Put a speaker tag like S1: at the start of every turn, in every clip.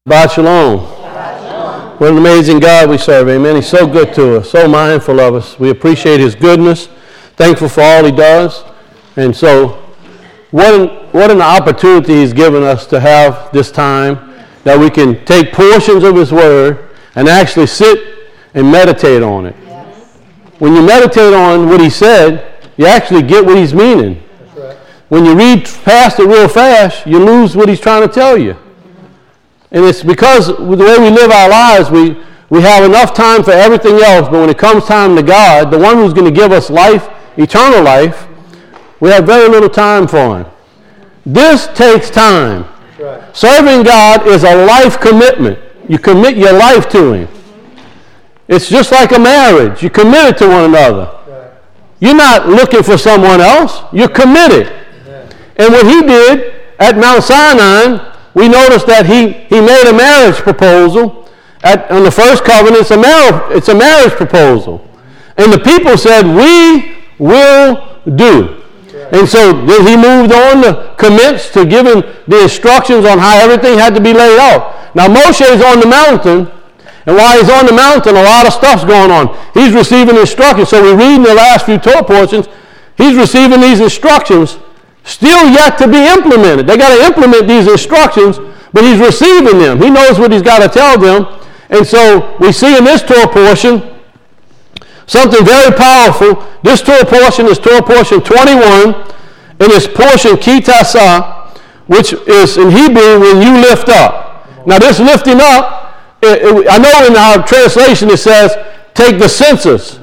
S1: Shabbat Shalom. What an amazing God we serve, amen. He's so good to us, so mindful of us. We appreciate his goodness, thankful for all he does. And so what an opportunity he's given us to have this time that we can take portions of his word and actually sit and meditate on it. Yes. When you meditate on what he said, you actually get what he's meaning. That's right. When you read past it real fast, you lose what he's trying to tell you. And it's because the way we live our lives, we have enough time for everything else, but when it comes time to God, the one who's going to give us life, eternal life, we have very little time for him. This takes time. Right. Serving God is a life commitment. You commit your life to him. It's just like a marriage. You commit it to one another. Right. You're not looking for someone else. You're committed. Yeah. And what he did at Mount Sinai, we noticed that he made a marriage proposal. On the first covenant, it's a marriage proposal. And the people said, we will do. And so then he moved on to commits to giving the instructions on how everything had to be laid out. Now Moshe is on the mountain, and while he's on the mountain, a lot of stuff's going on. He's receiving instructions. So we read in the last few Torah portions, he's receiving these instructions still yet to be implemented. They got to implement these instructions, but he's receiving them. He knows what he's got to tell them. And so we see in this Torah portion something very powerful. This Torah portion is Torah portion 21, and it's portion kitasa, which is in Hebrew when you lift up. Now this lifting up, I know in our translation it says take the census,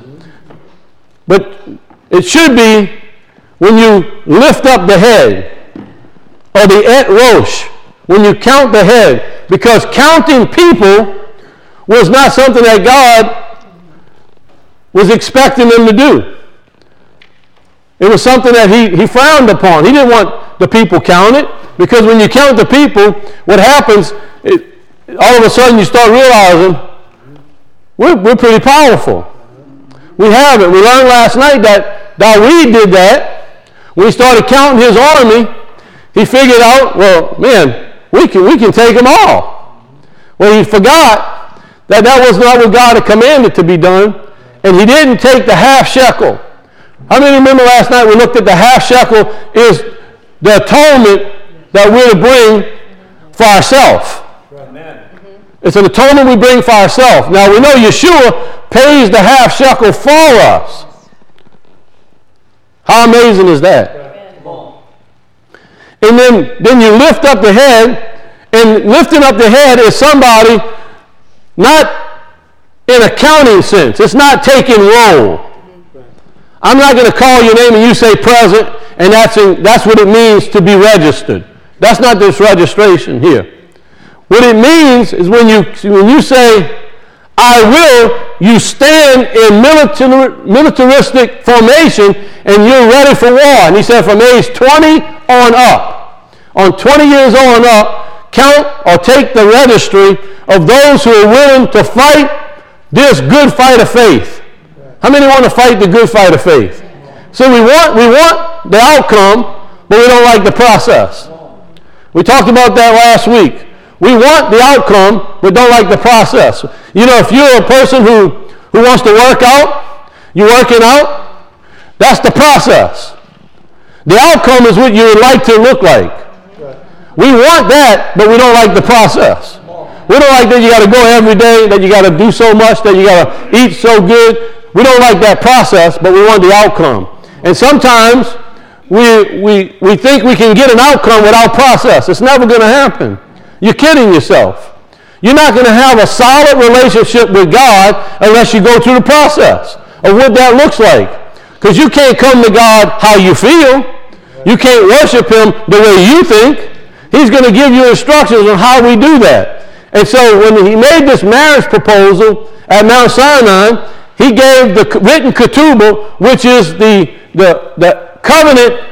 S1: but it should be when you lift up the head, or the et rosh, when you count the head, because counting people was not something that God was expecting them to do. It was something that he frowned upon. He didn't want the people counted, because when you count the people, what happens, all of a sudden you start realizing we're pretty powerful. We have it. We learned last night that David did that. When he started counting his army, he figured out, well, man, we can take them all. Well, he forgot that was not what God had commanded to be done, and he didn't take the half shekel. How many remember last night we looked at the half shekel is the atonement that we're to bring for ourselves. It's an atonement we bring for ourselves. Now, we know Yeshua pays the half shekel for us. How amazing is that? And then you lift up the head, and lifting up the head is somebody not in a counting sense. It's not taking roll. I'm not going to call your name and you say present, and that's what it means to be registered. That's not this registration here. What it means is when you say, I will, you stand in militaristic formation and you're ready for war. And he said from age 20 on up. On 20 years on up, count or take the registry of those who are willing to fight this good fight of faith. How many want to fight the good fight of faith? So we want the outcome, but we don't like the process. We talked about that last week. We want the outcome, but don't like the process. You know, if you're a person who wants to work out, you're working out, that's the process. The outcome is what you would like to look like. We want that, but we don't like the process. We don't like that you got to go every day, that you got to do so much, that you got to eat so good. We don't like that process, but we want the outcome. And sometimes we think we can get an outcome without process. It's never going to happen. You're kidding yourself. You're not going to have a solid relationship with God unless you go through the process of what that looks like. Because you can't come to God how you feel. You can't worship him the way you think. He's going to give you instructions on how we do that. And so when he made this marriage proposal at Mount Sinai, he gave the written ketubah, which is the covenant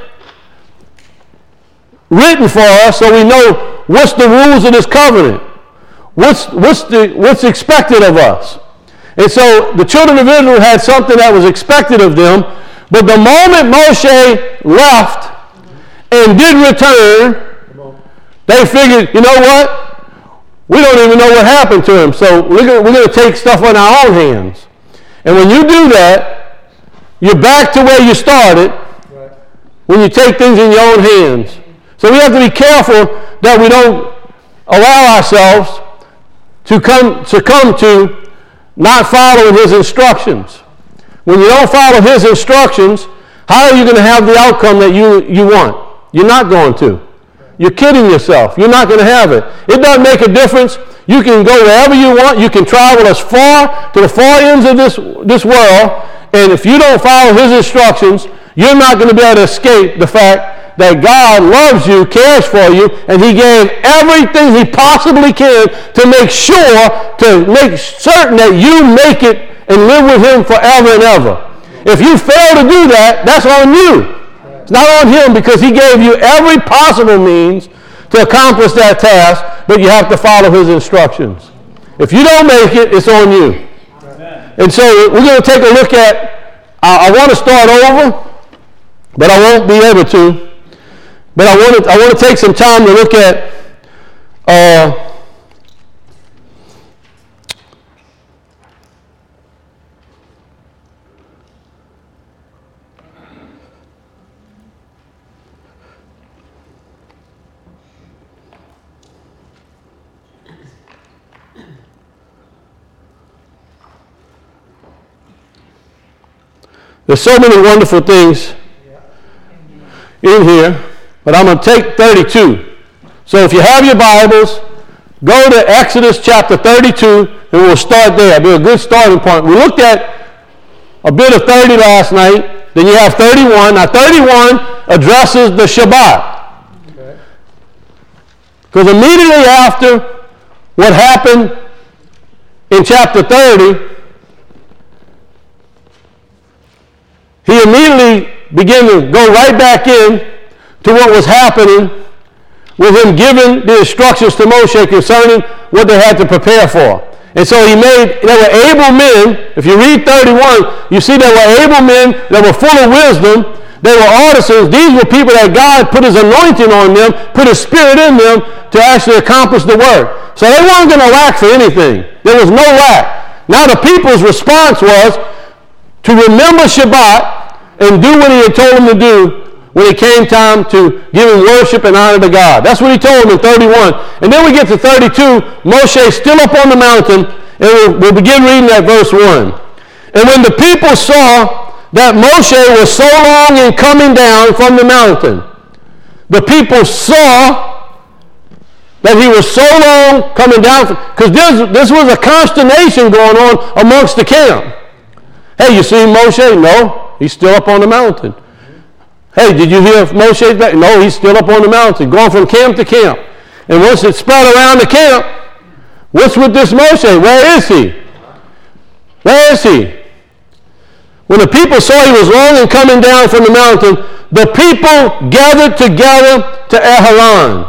S1: written for us, so we know what's the rules of this covenant. What's expected of us. And so the children of Israel had something that was expected of them, but the moment Moshe left and did return, they figured, you know what? we don't even know what happened to him. So we're going to take stuff on our own hands. And when you do that, you're back to where you started when you take things in your own hands. So we have to be careful that we don't allow ourselves to succumb to not following his instructions. When you don't follow his instructions, how are you going to have the outcome that you want? You're not going to. You're kidding yourself. You're not going to have it. It doesn't make a difference. You can go wherever you want. You can travel as far to the far ends of this world, and if you don't follow his instructions, you're not going to be able to escape the fact that God loves you, cares for you, and he gave everything he possibly can to make certain that you make it and live with him forever and ever. If you fail to do that, that's on you. It's not on him, because he gave you every possible means to accomplish that task, but you have to follow his instructions. If you don't make it, it's on you. And so we're going to take a look at, I want to start over, but I won't be able to. But I want to take some time to look at there's so many wonderful things in here, but I'm going to take 32. So if you have your Bibles, go to Exodus chapter 32, and we'll start there. It'll be a good starting point. We looked at a bit of 30 last night. Then you have 31. Now 31 addresses the Shabbat. Because immediately after what happened in chapter 30, he immediately began to go right back in to what was happening with him giving the instructions to Moshe concerning what they had to prepare for. And so there were able men. If you read 31, you see there were able men that were full of wisdom. They were artisans. These were people that God put his anointing on them, put his spirit in them to actually accomplish the work. So they weren't going to lack for anything. There was no lack. Now the people's response was to remember Shabbat and do what he had told them to do when it came time to give him worship and honor to God. That's what he told them in 31. And then we get to 32. Moshe still up on the mountain, and we'll begin reading at verse 1. And when the people saw that Moshe was so long in coming down from the mountain, the people saw that he was so long coming down, because this was a consternation going on amongst the camp. Hey, you see Moshe? No. He's still up on the mountain. Hey, did you hear Moshe back? No, he's still up on the mountain, going from camp to camp. And once it spread around the camp, what's with this Moshe? Where is he? Where is he? When the people saw he was long and coming down from the mountain, the people gathered together to Aharon.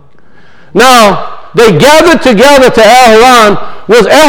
S1: Now, they gathered together to Aharon.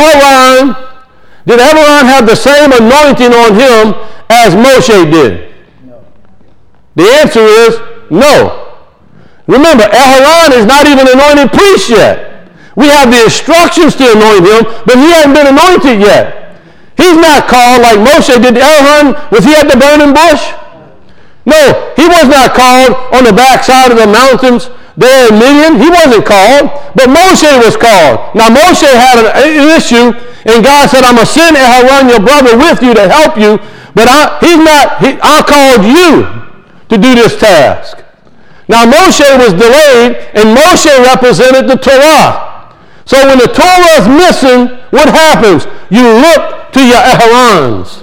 S1: Did Aharon have the same anointing on him as Moshe did? No. The answer is no. Remember, Aharon is not even anointed priest yet. We have the instructions to anoint him, but he hasn't been anointed yet. He's not called like Moshe did. Aharon, was he at the burning bush? No, he was not called on the backside of the mountains there in Midian. He wasn't called, but Moshe was called. Now Moshe had an issue, and God said, I'm going to send Aharon, your brother, with you to help you, but I called you to do this task. Now Moshe was delayed, and Moshe represented the Torah. So when the Torah is missing, what happens? You look to your Aharons.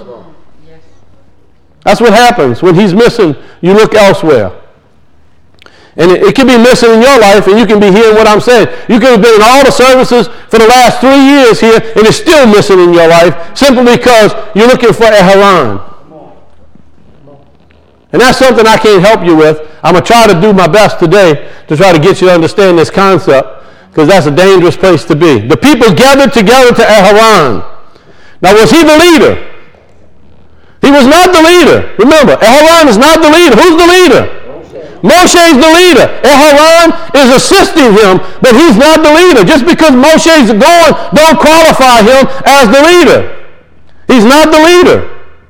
S1: That's what happens. When he's missing, you look elsewhere. And it can be missing in your life, and you can be hearing what I'm saying. You could have been in all the services for the last 3 years here, and it's still missing in your life, simply because you're looking for Aharon. And that's something I can't help you with. I'm going to try to do my best today to try to get you to understand this concept, because that's a dangerous place to be. The people gathered together to Aharon. Now, was he the leader? He was not the leader. Remember, Aharon is not the leader. Who's the leader? Moshe's the leader. Aharon is assisting him, but he's not the leader. Just because Moshe's going, don't qualify him as the leader. He's not the leader.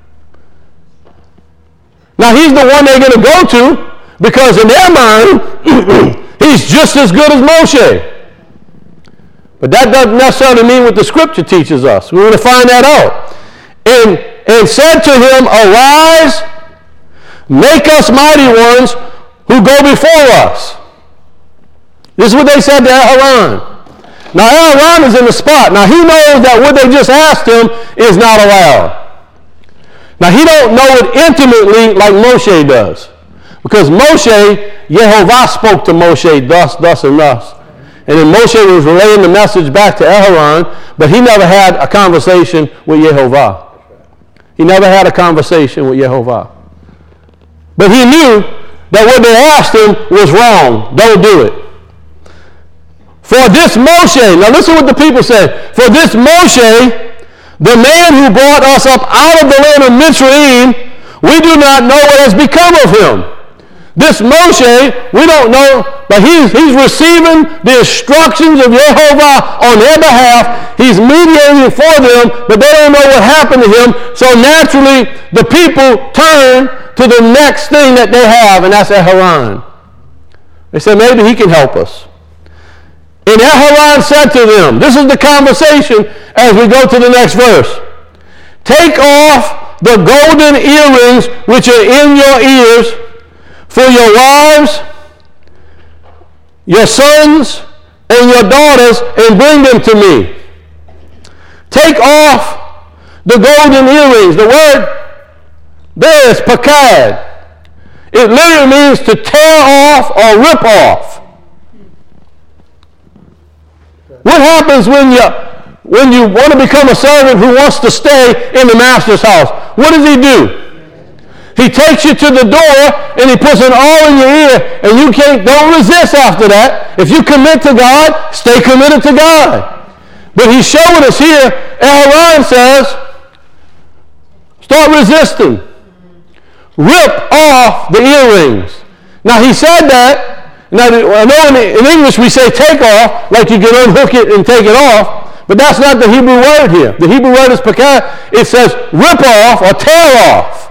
S1: Now, he's the one they're going to go to because in their mind, he's just as good as Moshe. But that doesn't necessarily mean what the scripture teaches us. We want to find that out. And said to him, arise, make us mighty ones who go before us. This is what they said to Aharon. Now, Aharon is in the spot. Now, he knows that what they just asked him is not allowed. Now, he don't know it intimately like Moshe does. Because Moshe, Yehovah spoke to Moshe thus, thus, and thus. And then Moshe was relaying the message back to Aharon, but he never had a conversation with Yehovah. He never had a conversation with Yehovah. But he knew that what they asked him was wrong. Don't do it. For this Moshe, now listen what the people said. For this Moshe, the man who brought us up out of the land of Mitzrayim, we do not know what has become of him. This Moshe, we don't know, but he's receiving the instructions of Yehovah on their behalf. He's mediating for them, but they don't know what happened to him. So naturally, the people turn to the next thing that they have, and that's Aharon. They said, maybe he can help us. And Aharon said to them, this is the conversation as we go to the next verse. Take off the golden earrings which are in your ears for your wives, your sons, and your daughters, and bring them to me. Take off the golden earrings. The word there is pakad. It literally means to tear off or rip off. What happens when you want to become a servant who wants to stay in the master's house? What does he do? He takes you to the door and he puts an awl in your ear, and you don't resist after that. If you commit to God, stay committed to God. But he's showing us here, Aharon says, start resisting. Rip off the earrings. Now he said that. Now I know in English we say take off, like you can unhook it and take it off, but that's not the Hebrew word here. The Hebrew word is pakad. It says rip off or tear off.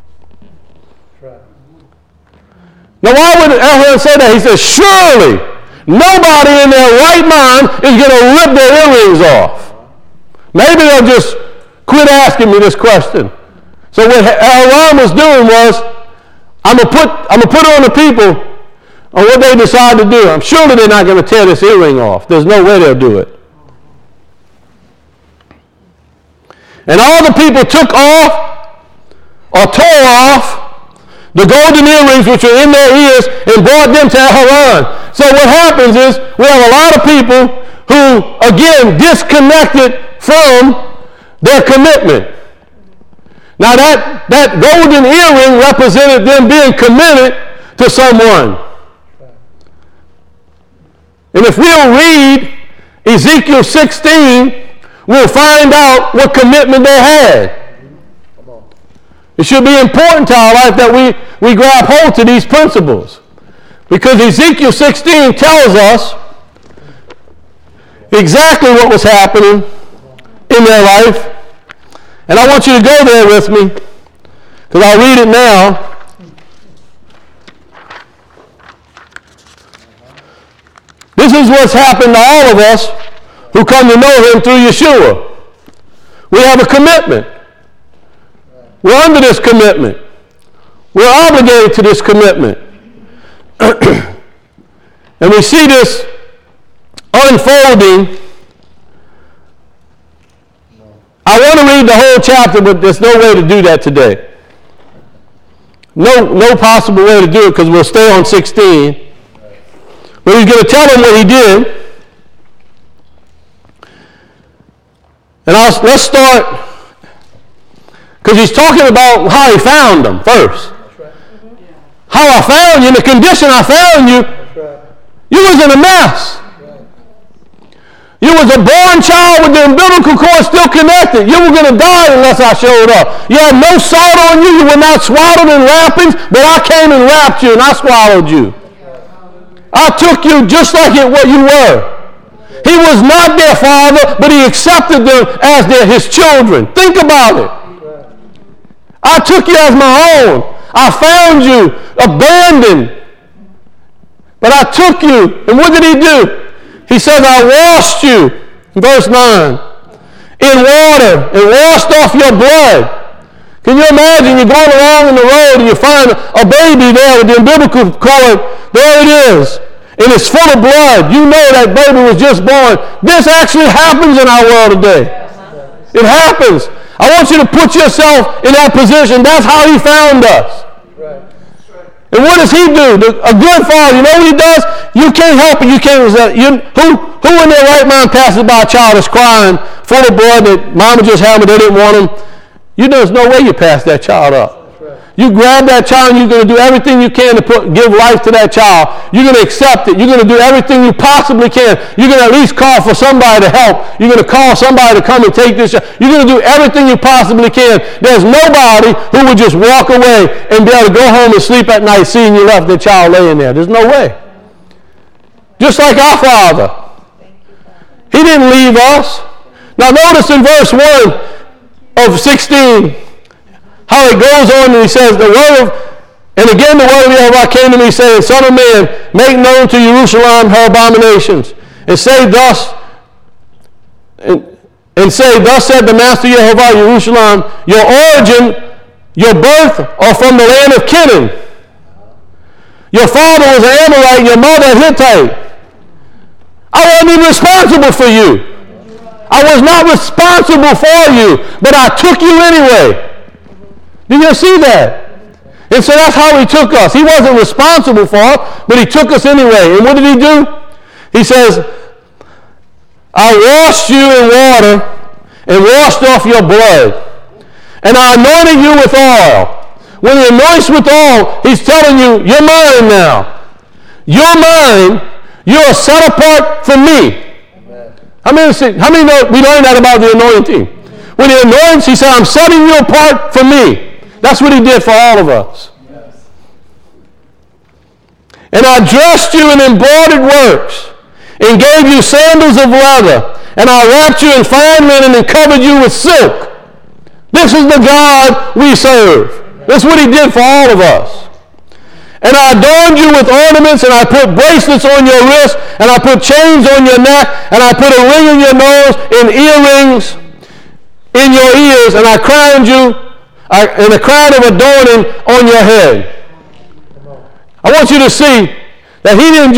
S1: Now why would Aharon say that? He says, surely nobody in their right mind is going to rip their earrings off. Maybe they'll just quit asking me this question. So what Aharon was doing was, I'm going to put on the people on what they decide to do. I'm sure that they're not going to tear this earring off. There's no way they'll do it. And all the people took off or tore off the golden earrings which were in their ears and brought them to Aharon. So what happens is we have a lot of people who, again, disconnected from their commitment. Now that golden earring represented them being committed to someone. And if we'll read Ezekiel 16, we'll find out what commitment they had. It should be important to our life that we grab hold to these principles. Because Ezekiel 16 tells us exactly what was happening in their life. And I want you to go there with me, because I'll read it now. This is what's happened to all of us who come to know him through Yeshua. We have a commitment. We're under this commitment. We're obligated to this commitment. And we see this unfolding. I want to read the whole chapter, but there's no way to do that today. No possible way to do it, because we'll stay on 16. But he's going to tell them what he did. And let's start, because he's talking about how he found them first. How I found you, in the condition I found you, you was in a mess. You You was a born child with the umbilical cord still connected. You were going to die unless I showed up. You had no salt on you. You were not swaddled in wrappings, but I came and wrapped you and I swallowed you. I took you just like what you were. He was not their father, but he accepted them as his children. Think about it. I took you as my own. I found you abandoned. But I took you, and what did he do? He says, I washed you, verse 9, in water and washed off your blood. Can you imagine you're going along in the road and you find a baby there with the umbilical cord. There it is. And it's full of blood. You know that baby was just born. This actually happens in our world today. It happens. I want you to put yourself in that position. That's how he found us. And what does he do? A good father, you know what he does? You can't help it. You can't resist. Who in their right mind passes by a child that's crying, full of blood that mama just had, but they didn't want him? There's no way you pass that child up. You grab that child and you're going to do everything you can to give life to that child. You're going to accept it. You're going to do everything you possibly can. You're going to at least call for somebody to help. You're going to call somebody to come and take this child. You're going to do everything you possibly can. There's nobody who would just walk away and be able to go home and sleep at night seeing you left the child laying there. There's no way. Just like our Father. He didn't leave us. Now notice in verse 1 of 16, how it goes on and he says, and again the word of Yahweh came to me saying, Son of man, make known to Jerusalem her abominations, and say thus said the Master Yahweh, Jerusalem, your origin, your birth are from the land of Canaan. Your father was an Amorite, your mother a Hittite. I wasn't even responsible for you. I was not responsible for you, but I took you anyway. Did you see that? And so that's how he took us. He wasn't responsible for us, but he took us anyway. And what did he do? He says, I washed you in water and washed off your blood. And I anointed you with oil. When he anoints with oil, he's telling you, you're mine now. You're mine. You're set apart from me. How many know we learned that about the anointing? When he anoints, he said, I'm setting you apart from me. That's what he did for all of us. Yes. And I dressed you in embroidered works and gave you sandals of leather. And I wrapped you in fine linen and covered you with silk. This is the God we serve. This is what he did for all of us. And I adorned you with ornaments, and I put bracelets on your wrists, and I put chains on your neck, and I put a ring in your nose and earrings in your ears, and I crowned you and a crown of adorning on your head. I want you to see that he didn't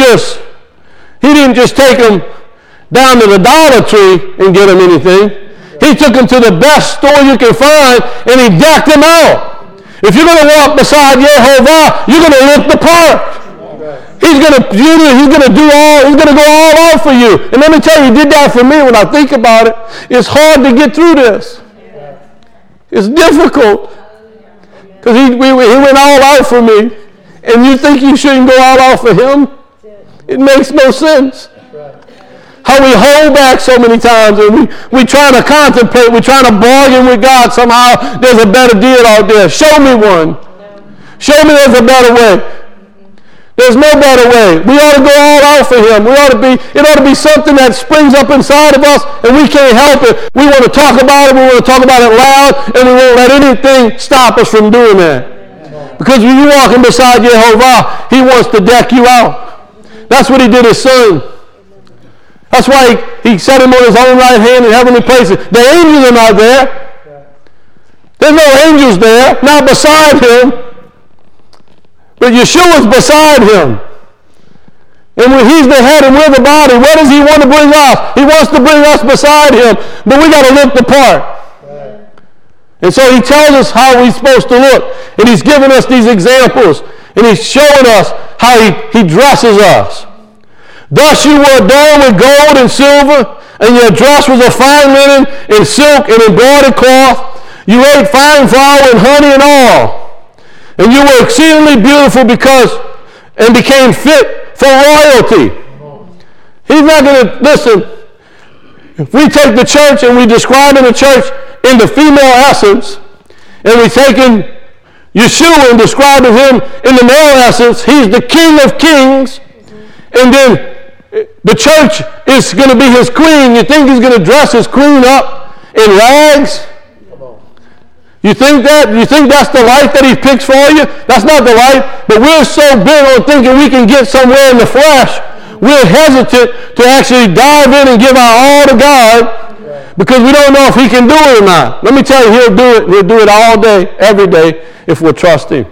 S1: just take them down to the Dollar Tree and get them anything. He took them to the best store you can find and he decked them out. If you're going to walk beside Yehovah, you're going to look the part. He's going to go all out for you. And let me tell you, he did that for me. When I think about it, it's hard to get through this. It's difficult because he went all out for me, and you think you shouldn't go all out for him? It makes no sense. How we hold back so many times, and we try to contemplate, we try to bargain with God somehow. There's a better deal out there. Show me one. Show me there's a better way. There's no better way. We ought to go all out for him. It ought to be something that springs up inside of us and we can't help it. We want to talk about it. We want to talk about it loud, and we won't let anything stop us from doing that. Because when you're walking beside Jehovah, he wants to deck you out. That's what he did his son. That's why he set him on his own right hand in heavenly places. The angels are not there. There's no angels there, not beside him. But Yeshua's beside him. And when he's the head and we're the body, what does he want to bring us? He wants to bring us beside him. But we got to look the part. Right. And so he tells us how we're supposed to look. And he's giving us these examples. And he's showing us how he dresses us. Thus you were adorned with gold and silver, and your dress was of fine linen and silk and embroidered cloth. You ate fine flour and honey and oil. And you were exceedingly beautiful and became fit for royalty. He's not going to, listen, If we take the church and we describe in the church in the female essence, and we take in Yeshua and describing him in the male essence, he's the King of Kings, and then the church is going to be his queen. You think he's going to dress his queen up in rags? You think that? You think that's the life that he picks for you? That's not the life. But we're so bent on thinking we can get somewhere in the flesh, we're hesitant to actually dive in and give our all to God because we don't know if he can do it or not. Let me tell you, he'll do it. He'll do it all day, every day, if we'll trust him.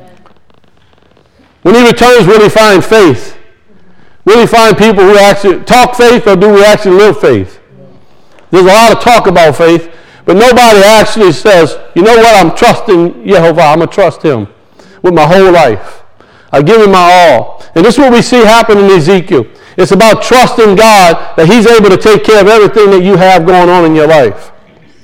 S1: When he returns, will he find faith? Will he find people who actually talk faith, or do we actually live faith? There's a lot of talk about faith, but nobody actually says, you know what, I'm trusting Yehovah. I'm going to trust him with my whole life. I give him my all. And this is what we see happen in Ezekiel. It's about trusting God that he's able to take care of everything that you have going on in your life.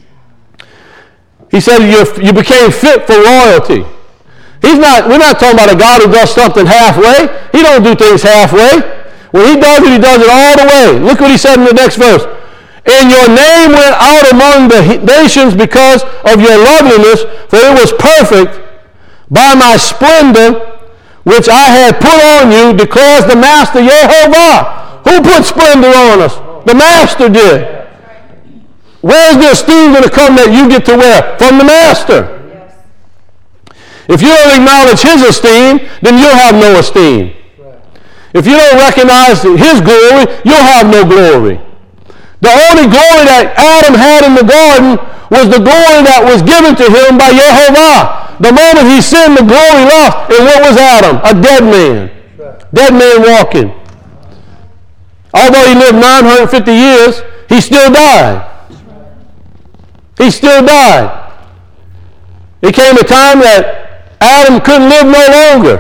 S1: He said you became fit for royalty. We're not talking about a God who does something halfway. He don't do things halfway. When he does it all the way. Look what he said in the next verse. And your name went out among the nations because of your loveliness, for it was perfect by my splendor, which I had put on you, declares the Master Yehovah. Who put splendor on us? The Master did. Where's the esteem going to come that you get to wear? From the Master. If you don't acknowledge his esteem, then you'll have no esteem. If you don't recognize his glory, you'll have no glory. The only glory that Adam had in the garden was the glory that was given to him by Yehovah. The moment he sinned, the glory left. And what was Adam? A dead man. Dead man walking. Although he lived 950 years, he still died. He still died. It came a time that Adam couldn't live no longer.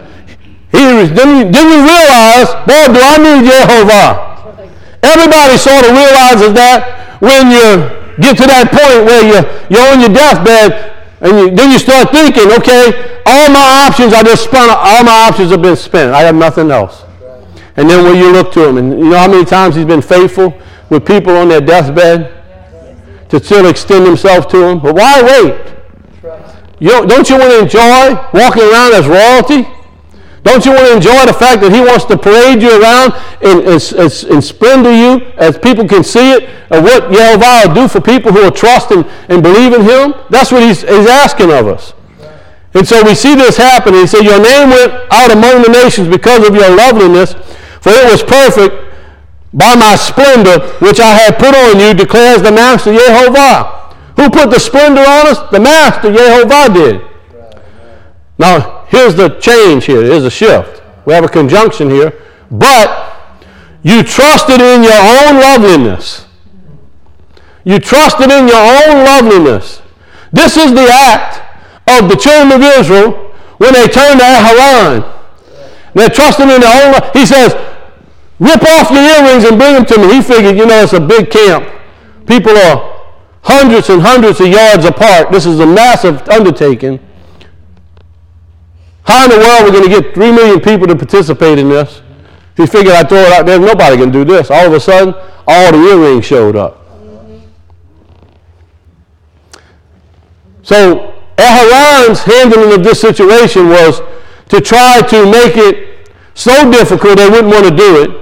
S1: Didn't you realize, boy, do I need Yehovah? Everybody sort of realizes that when you get to that point where you're on your deathbed, and then you start thinking, okay, all my options have been spent. I have nothing else. And then when you look to him, and you know how many times he's been faithful with people on their deathbed to still extend himself to them. But why wait? Don't you want to enjoy walking around as royalty? Don't you want to enjoy the fact that he wants to parade you around and splendor you as people can see it, of what Yehovah will do for people who will trust and believe in him? That's what he's asking of us. And so we see this happen. He said, your name went out among the nations because of your loveliness, for it was perfect by my splendor, which I had put on you, declares the Master Yehovah. Who put the splendor on us? The Master Yehovah did. Now, here's the change here. Here's a shift. We have a conjunction here. But you trusted in your own loveliness. You trusted in your own loveliness. This is the act of the children of Israel when they turned to Aharon. They're trusting in their own. He says, rip off your earrings and bring them to me. He figured, it's a big camp. People are hundreds and hundreds of yards apart. This is a massive undertaking. How in the world are we going to get 3 million people to participate in this? He figured I'd throw it out there. Nobody can do this. All of a sudden, all the earrings showed up. So Aharon's handling of this situation was to try to make it so difficult they wouldn't want to do it,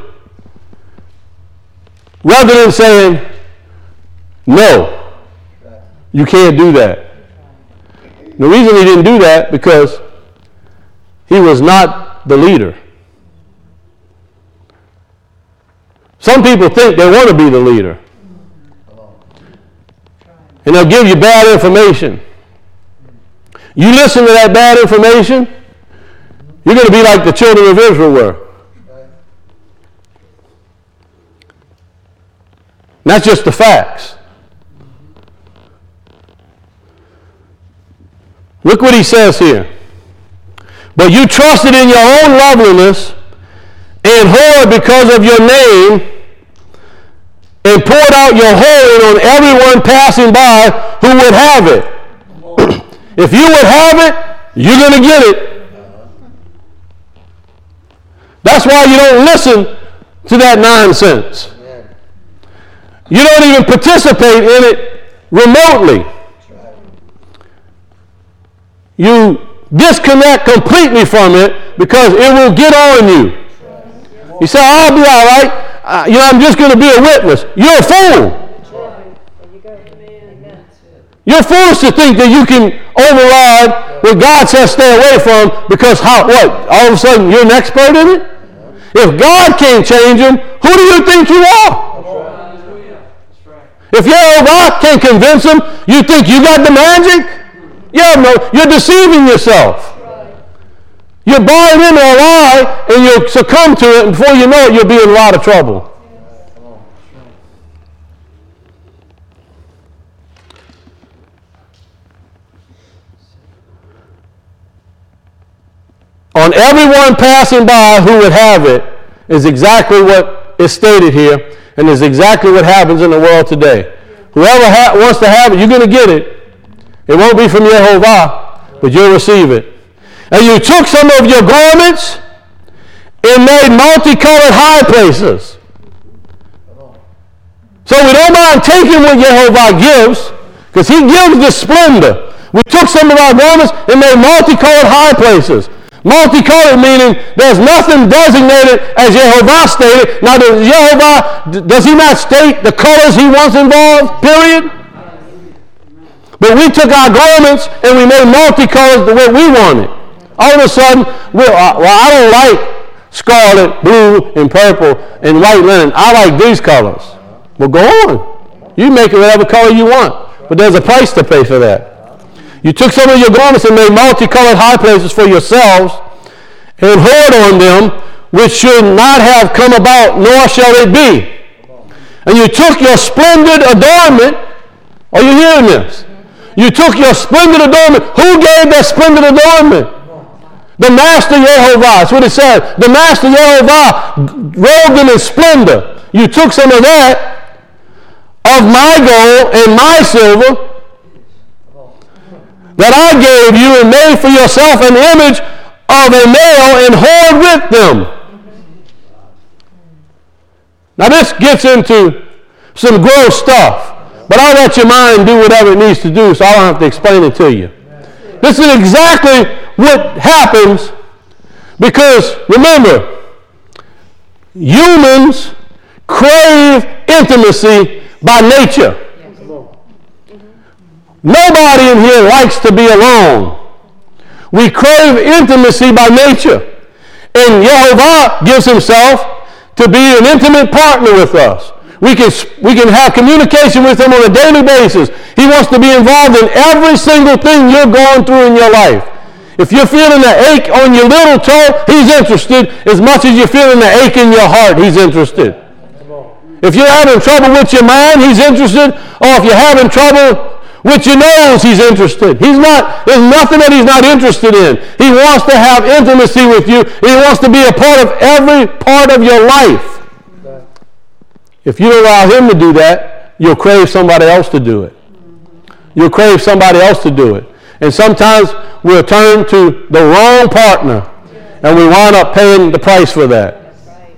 S1: rather than saying, no, you can't do that. The reason he didn't do that, because he was not the leader. Some people think they want to be the leader. And they'll give you bad information. You listen to that bad information, you're going to be like the children of Israel were. And that's just the facts. Look what he says here. But you trusted in your own loveliness and whored because of your name, and poured out your whoring on everyone passing by who would have it. If you would have it, you're going to get it. That's why you don't listen to that nonsense. You don't even participate in it remotely. You disconnect completely from it because it will get on you. You say, I'll be all right. I'm just going to be a witness. You're a fool. You're foolish to think that you can override what God says stay away from because all of a sudden you're an expert in it? If God can't change them, who do you think you are? If Yehovah can't convince them, you think you got the magic? You're deceiving yourself. You're buying into a lie and you'll succumb to it, and before you know it, you'll be in a lot of trouble. On everyone passing by who would have it is exactly what is stated here, and is exactly what happens in the world today. Whoever wants to have it, you're going to get it. It won't be from Yehovah, but you'll receive it. And you took some of your garments and made multicolored high places. So we don't mind taking what Yehovah gives, because he gives the splendor. We took some of our garments and made multicolored high places. Multicolored meaning there's nothing designated as Yehovah stated. Now does he not state the colors he wants involved? Period. But we took our garments and we made multicolored the way we wanted. All of a sudden, I don't like scarlet, blue, and purple, and white linen. I like these colors. Well, go on. You make it whatever color you want. But there's a price to pay for that. You took some of your garments and made multicolored high places for yourselves, and hoard on them, which should not have come about, nor shall it be. And you took your splendid adornment. Are you hearing this? You took your splendid adornment. Who gave that splendid adornment? The Master Yehovah. That's what it says. The Master Yehovah robed them in splendor. You took some of that, of my gold and my silver, that I gave you, and made for yourself an image of a male, and whored with them. Now this gets into some gross stuff, but I'll let your mind do whatever it needs to do, so I don't have to explain it to you. This is exactly what happens, because remember, humans crave intimacy by nature. Nobody in here likes to be alone. We crave intimacy by nature. And Yehovah gives himself to be an intimate partner with us. We can have communication with him on a daily basis. He wants to be involved in every single thing you're going through in your life. If you're feeling the ache on your little toe, he's interested as much as you're feeling the ache in your heart. He's interested. If you're having trouble with your mind, he's interested. Or if you're having trouble with your nose, he's interested. There's nothing that he's not interested in. He wants to have intimacy with you. He wants to be a part of every part of your life. If you allow him to do that, you'll crave somebody else to do it. You'll crave somebody else to do it. And sometimes we'll turn to the wrong partner, and we wind up paying the price for that.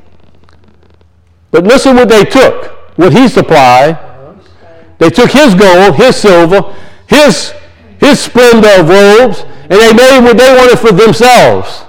S1: But listen what they took, what he supplied. They took his gold, his silver, his splendor of robes, and they made what they wanted for themselves.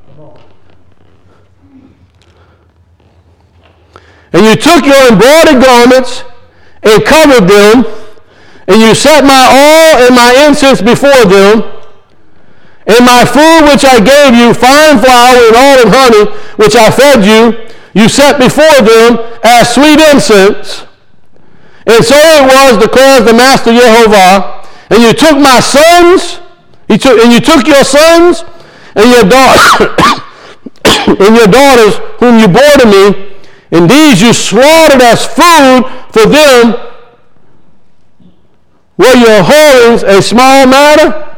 S1: And you took your embroidered garments and covered them, and you set my oil and my incense before them, and my food which I gave you, fine flour and oil and honey, which I fed you, you set before them as sweet incense. And so it was, declares the Master Yehovah, and you took my sons, and you took your sons and your and your daughters whom you bore to me, and these you slaughtered as food for them. Were your whorings a small matter?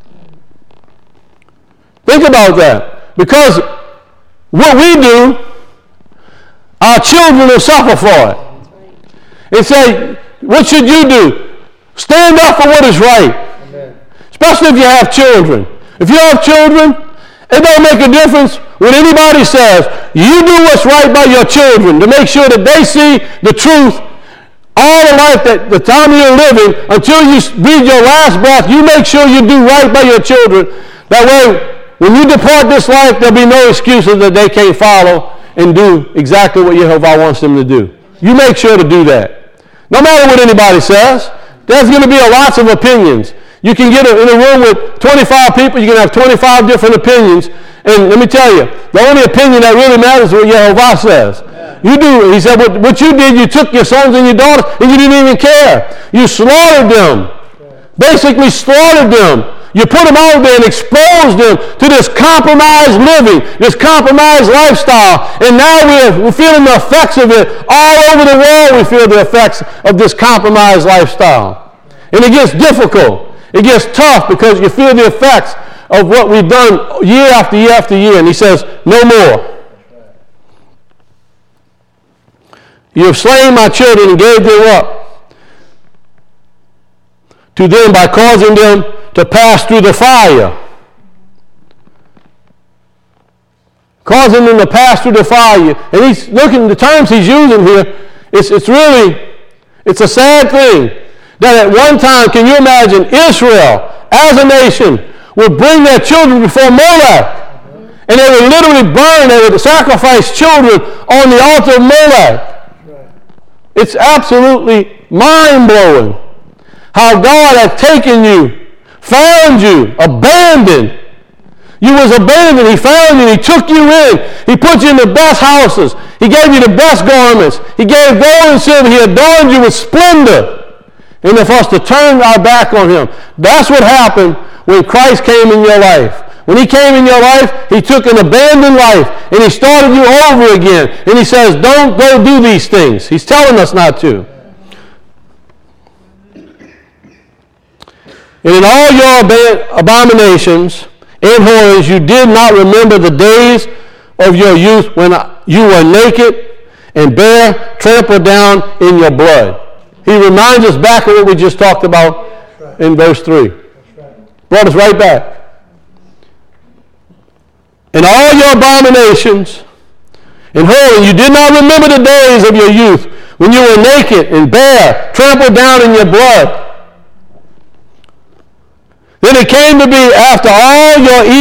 S1: Think about that. Because what we do, our children will suffer for it. And say, what should you do? Stand up for what is right. Amen. Especially if you have children. If you have children, it don't make a difference what anybody says. You do what's right by your children to make sure that they see the truth all the life that the time you're living, until you breathe your last breath, you make sure you do right by your children. That way, when you depart this life, there'll be no excuses that they can't follow and do exactly what Yehovah wants them to do. You make sure to do that. No matter what anybody says, there's going to be lots of opinions. You can get in a room with 25 people, you can have 25 different opinions. And let me tell you, the only opinion that really matters is what Yehovah says. You do, he said, what you did, you took your sons and your daughters and you didn't even care. You slaughtered them. Basically slaughtered them. You put them out there and exposed them to this compromised living, this compromised lifestyle. And now we're feeling the effects of it. All over the world we feel the effects of this compromised lifestyle. And it gets difficult. It gets tough because you feel the effects of what we've done year after year after year. And he says, no more. You have slain my children and gave them up to them by causing them to pass through the fire. Causing them to pass through the fire. And he's looking at the terms he's using here. It's a sad thing that at one time, can you imagine, Israel as a nation would bring their children before Molech. And they would literally burn, they would sacrifice children on the altar of Molech. It's absolutely mind-blowing how God had taken you, found you, abandoned. You was abandoned. He found you. He took you in. He put you in the best houses. He gave you the best garments. He gave gold and silver. He adorned you with splendor. And for us to turn our back on him. That's what happened when Christ came in your life. When he came in your life, he took an abandoned life and he started you over again. And he says, don't go do these things. He's telling us not to. And in all your abominations and horrors, you did not remember the days of your youth when you were naked and bare, trampled down in your blood. He reminds us back of what we just talked about in verse 3. Brought us right back. In all your abominations and horrors, you did not remember the days of your youth when you were naked and bare, trampled down in your blood. Then it came to be after all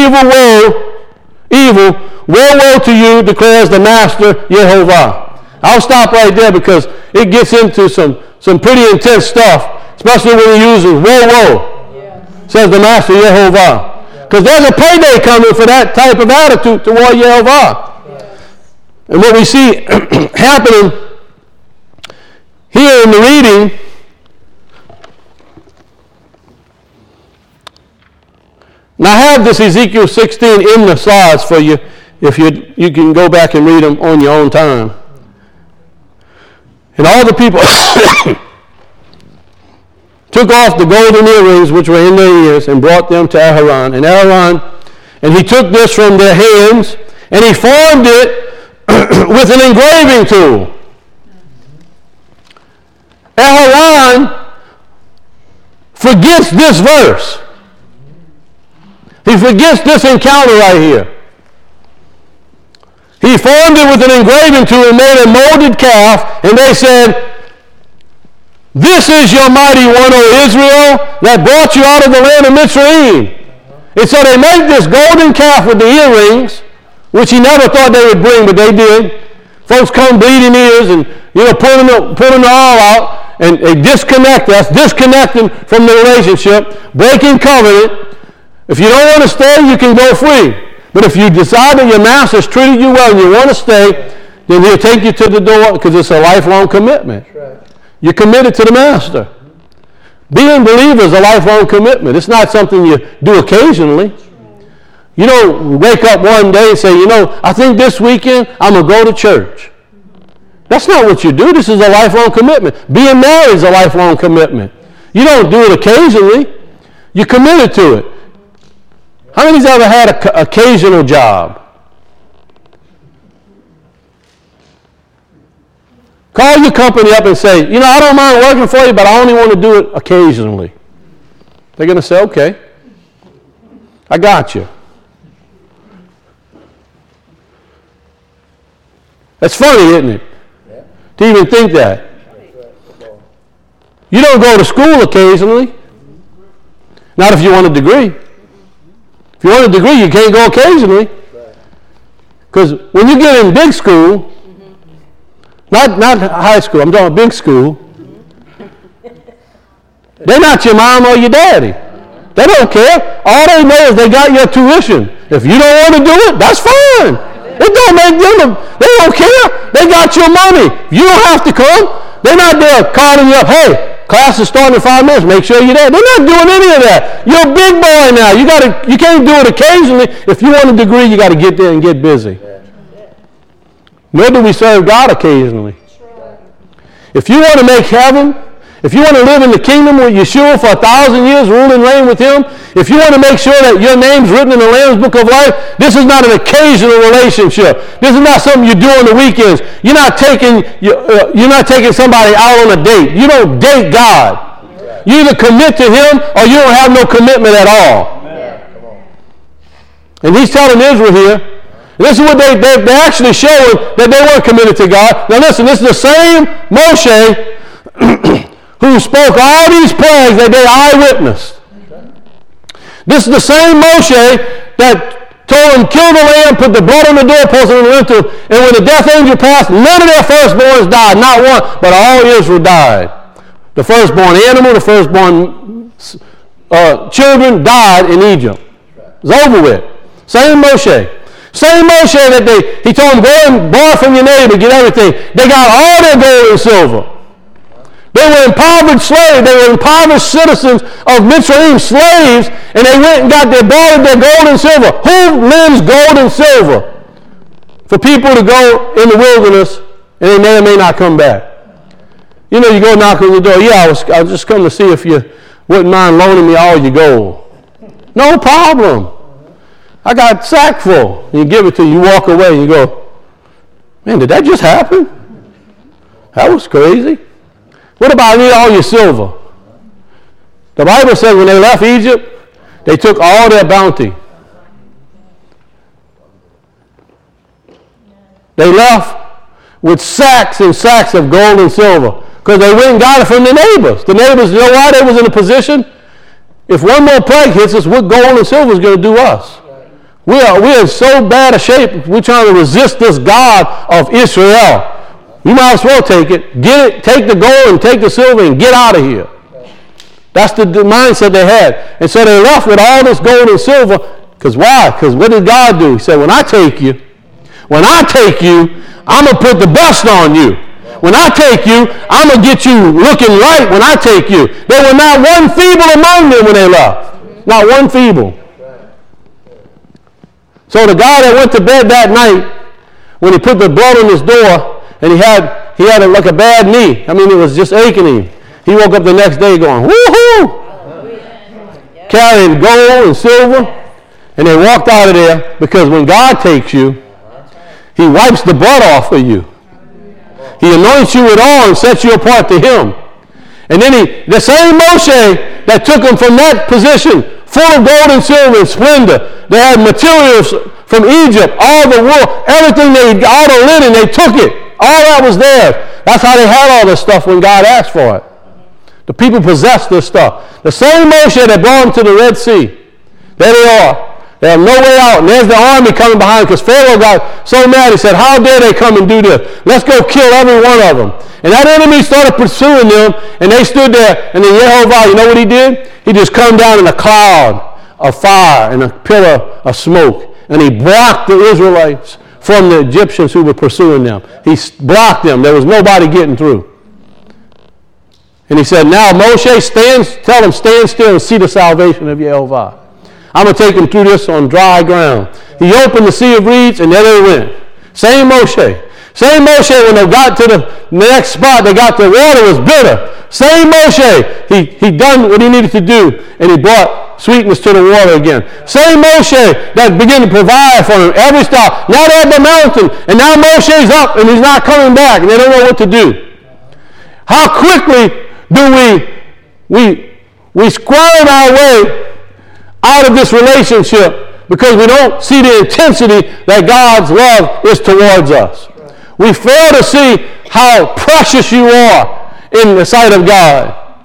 S1: your woe to you, declares the Master Yehovah. I'll stop right there because it gets into some pretty intense stuff, especially when he uses woe, says the Master Yehovah. Because there's a payday coming for that type of attitude toward Yehovah. And what we see happening here in the reading, and I have this Ezekiel 16 in the slides for you, if you can go back and read them on your own time. And all the people took off the golden earrings which were in their ears and brought them to Aharon. And he took this from their hands and he formed it with an engraving tool. Aharon forgets this verse. He forgets this encounter right here. He formed it with an engraving tool and made a molded calf, and they said, this is your mighty one, O Israel, that brought you out of the land of Mitzrayim. And so they made this golden calf with the earrings, which he never thought they would bring, but they did. Folks come bleeding ears and, pulling the all out, and they disconnect us, disconnecting from the relationship, breaking covenant. If you don't want to stay, you can go free. But if you decide that your master's treated you well and you want to stay, then he'll take you to the door because it's a lifelong commitment. That's right. You're committed to the master. Being a believer is a lifelong commitment. It's not something you do occasionally. You don't wake up one day and say, I think this weekend I'm going to go to church. That's not what you do. This is a lifelong commitment. Being married is a lifelong commitment. You don't do it occasionally. You're committed to it. How many's ever had an occasional job? Call your company up and say, I don't mind working for you, but I only want to do it occasionally. They're going to say, okay, I got you. That's funny, isn't it? To even think that. You don't go to school occasionally. Not if you want a degree. If you want a degree, you can't go occasionally. Because when you get in big school, not high school, I'm talking big school, they're not your mom or your daddy. They don't care. All they know is they got your tuition. If you don't want to do it, that's fine. It don't make them, they don't care. They got your money. You don't have to come. They're not there calling you up, hey, class is starting in 5 minutes, make sure you're there. They're not doing any of that. You're a big boy now. You can't do it occasionally. If you want a degree, you got to get there and get busy. Nor do we serve God occasionally. If you want to make heaven, if you want to live in the kingdom with Yeshua for 1,000 years, rule and reign with him, if you want to make sure that your name's written in the Lamb's Book of Life, this is not an occasional relationship. This is not something you do on the weekends. You're not taking somebody out on a date. You don't date God. You either commit to him or you don't have no commitment at all. And he's telling Israel here, this is what they're actually showing that they weren't committed to God. Now listen, this is the same Moshe who spoke all these plagues that they eyewitnessed. This is the same Moshe that told them, kill the lamb, put the blood on the doorpost and the lintel, and when the death angel passed, none of their firstborns died, not one, but all Israel died. The firstborn animal, the firstborn children died in Egypt. It's over with. Same Moshe. Same Moshe that he told them, go and borrow from your neighbor, get everything. They got all their gold and silver. They were impoverished slaves. They were impoverished citizens of Mitzrayim, slaves, and they went and borrowed their gold and silver. Who lends gold and silver for people to go in the wilderness and they may or may not come back? You know, you go knock on the door. Yeah, I was just coming to see if you wouldn't mind loaning me all your gold. No problem. I got sack full. And you give it to you, you walk away, and you go, man, did that just happen? That was crazy. What about I need all your silver? The Bible says when they left Egypt, they took all their bounty. They left with sacks and sacks of gold and silver because they went and got it from the neighbors. The neighbors, you know why they was in a position? If one more plague hits us, what gold and silver is going to do us? We are in so bad a shape, we're trying to resist this God of Israel. You might as well take it, get it, take the gold and take the silver and get out of here. That's the mindset they had. And so they left with all this gold and silver. Because why? Because what did God do? He said, when I take you, I'm going to put the best on you. When I take you, I'm going to get you looking right when I take you. There were not one feeble among them when they left. Not one feeble. So the guy that went to bed that night, when he put the blood on his door, and he had like a bad knee. I mean, it was just aching him. He woke up the next day going, woohoo! Carrying gold and silver. And they walked out of there because when God takes you, he wipes the blood off of you. He anoints you with oil and sets you apart to him. And then the same Moshe that took him from that position, full of gold and silver and splendor, they had materials from Egypt, all the wool, everything all the linen, they took it. All that was theirs. That's how they had all this stuff when God asked for it. The people possessed this stuff. The same Moshe that brought them to the Red Sea. There they are. They have no way out. And there's the army coming behind because Pharaoh got so mad. He said, how dare they come and do this? Let's go kill every one of them. And that enemy started pursuing them. And they stood there. And then Yehovah, you know what he did? He just come down in a cloud of fire and a pillar of smoke. And he blocked the Israelites from the Egyptians who were pursuing them. He blocked them. There was nobody getting through. And he said, now Moshe, tell them, stand still and see the salvation of Yehovah. I'm going to take them through this on dry ground. He opened the Sea of Reeds, and there they went. Same Moshe. Same Moshe, when they got to the next spot, the water was bitter. Same Moshe, he done what he needed to do, and he brought sweetness to the water again. Same Moshe that began to provide for them every stop. Now they're at the mountain, and now Moshe's up, and he's not coming back, and they don't know what to do. How quickly do we squirm our way out of this relationship because we don't see the intensity that God's love is towards us. We fail to see how precious you are in the sight of God.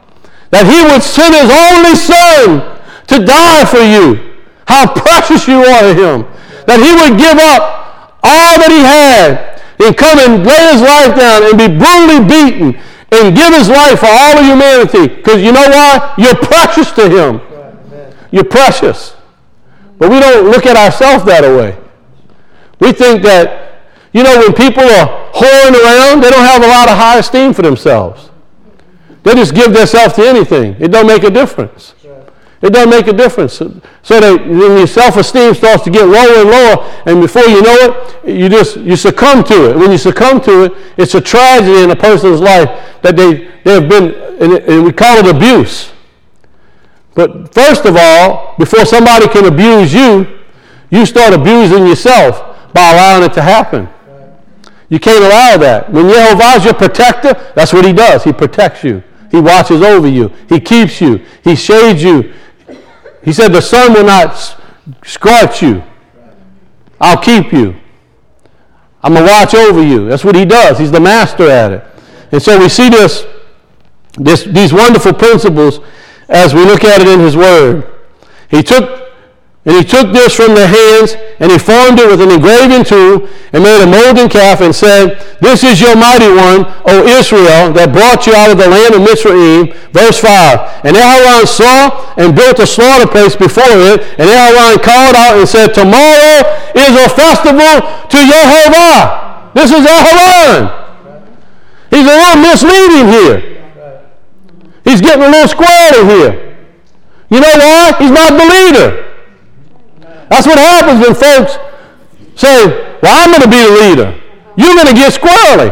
S1: That he would send his only son to die for you. How precious you are to him. That he would give up all that he had and come and lay his life down and be brutally beaten and give his life for all of humanity. Because you know why? You're precious to him. You're precious. But we don't look at ourselves that way. We think that, you know, when people are whoring around, they don't have a lot of high esteem for themselves. They just give themselves to anything. It don't make a difference. It doesn't make a difference. So that when your self-esteem starts to get lower and lower, and before you know it, you succumb to it. When you succumb to it, it's a tragedy in a person's life that they have been, and we call it abuse. But first of all, before somebody can abuse you, you start abusing yourself by allowing it to happen. You can't allow that. When Yehovah is your protector, that's what he does. He protects you. He watches over you. He keeps you. He shades you. He said the sun will not scorch you. I'll keep you. I'm going to watch over you. That's what he does. He's the master at it. And so we see these wonderful principles as we look at it in his word. He took this from their hands, and he formed it with an engraving tool, and made a molten calf, and said, "This is your mighty one, O Israel, that brought you out of the land of Mitzrayim." Verse 5. And Aaron saw and built a slaughter place before it, and Aaron called out and said, "Tomorrow is a festival to Yehovah." This is Aaron. He's a little misleading here. He's getting a little squirrely here. You know why? He's not the leader. That's what happens when folks say, "Well, I'm going to be the leader." You're going to get squirrely.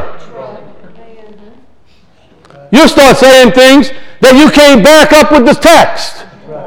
S1: You'll start saying things that you can't back up with the text.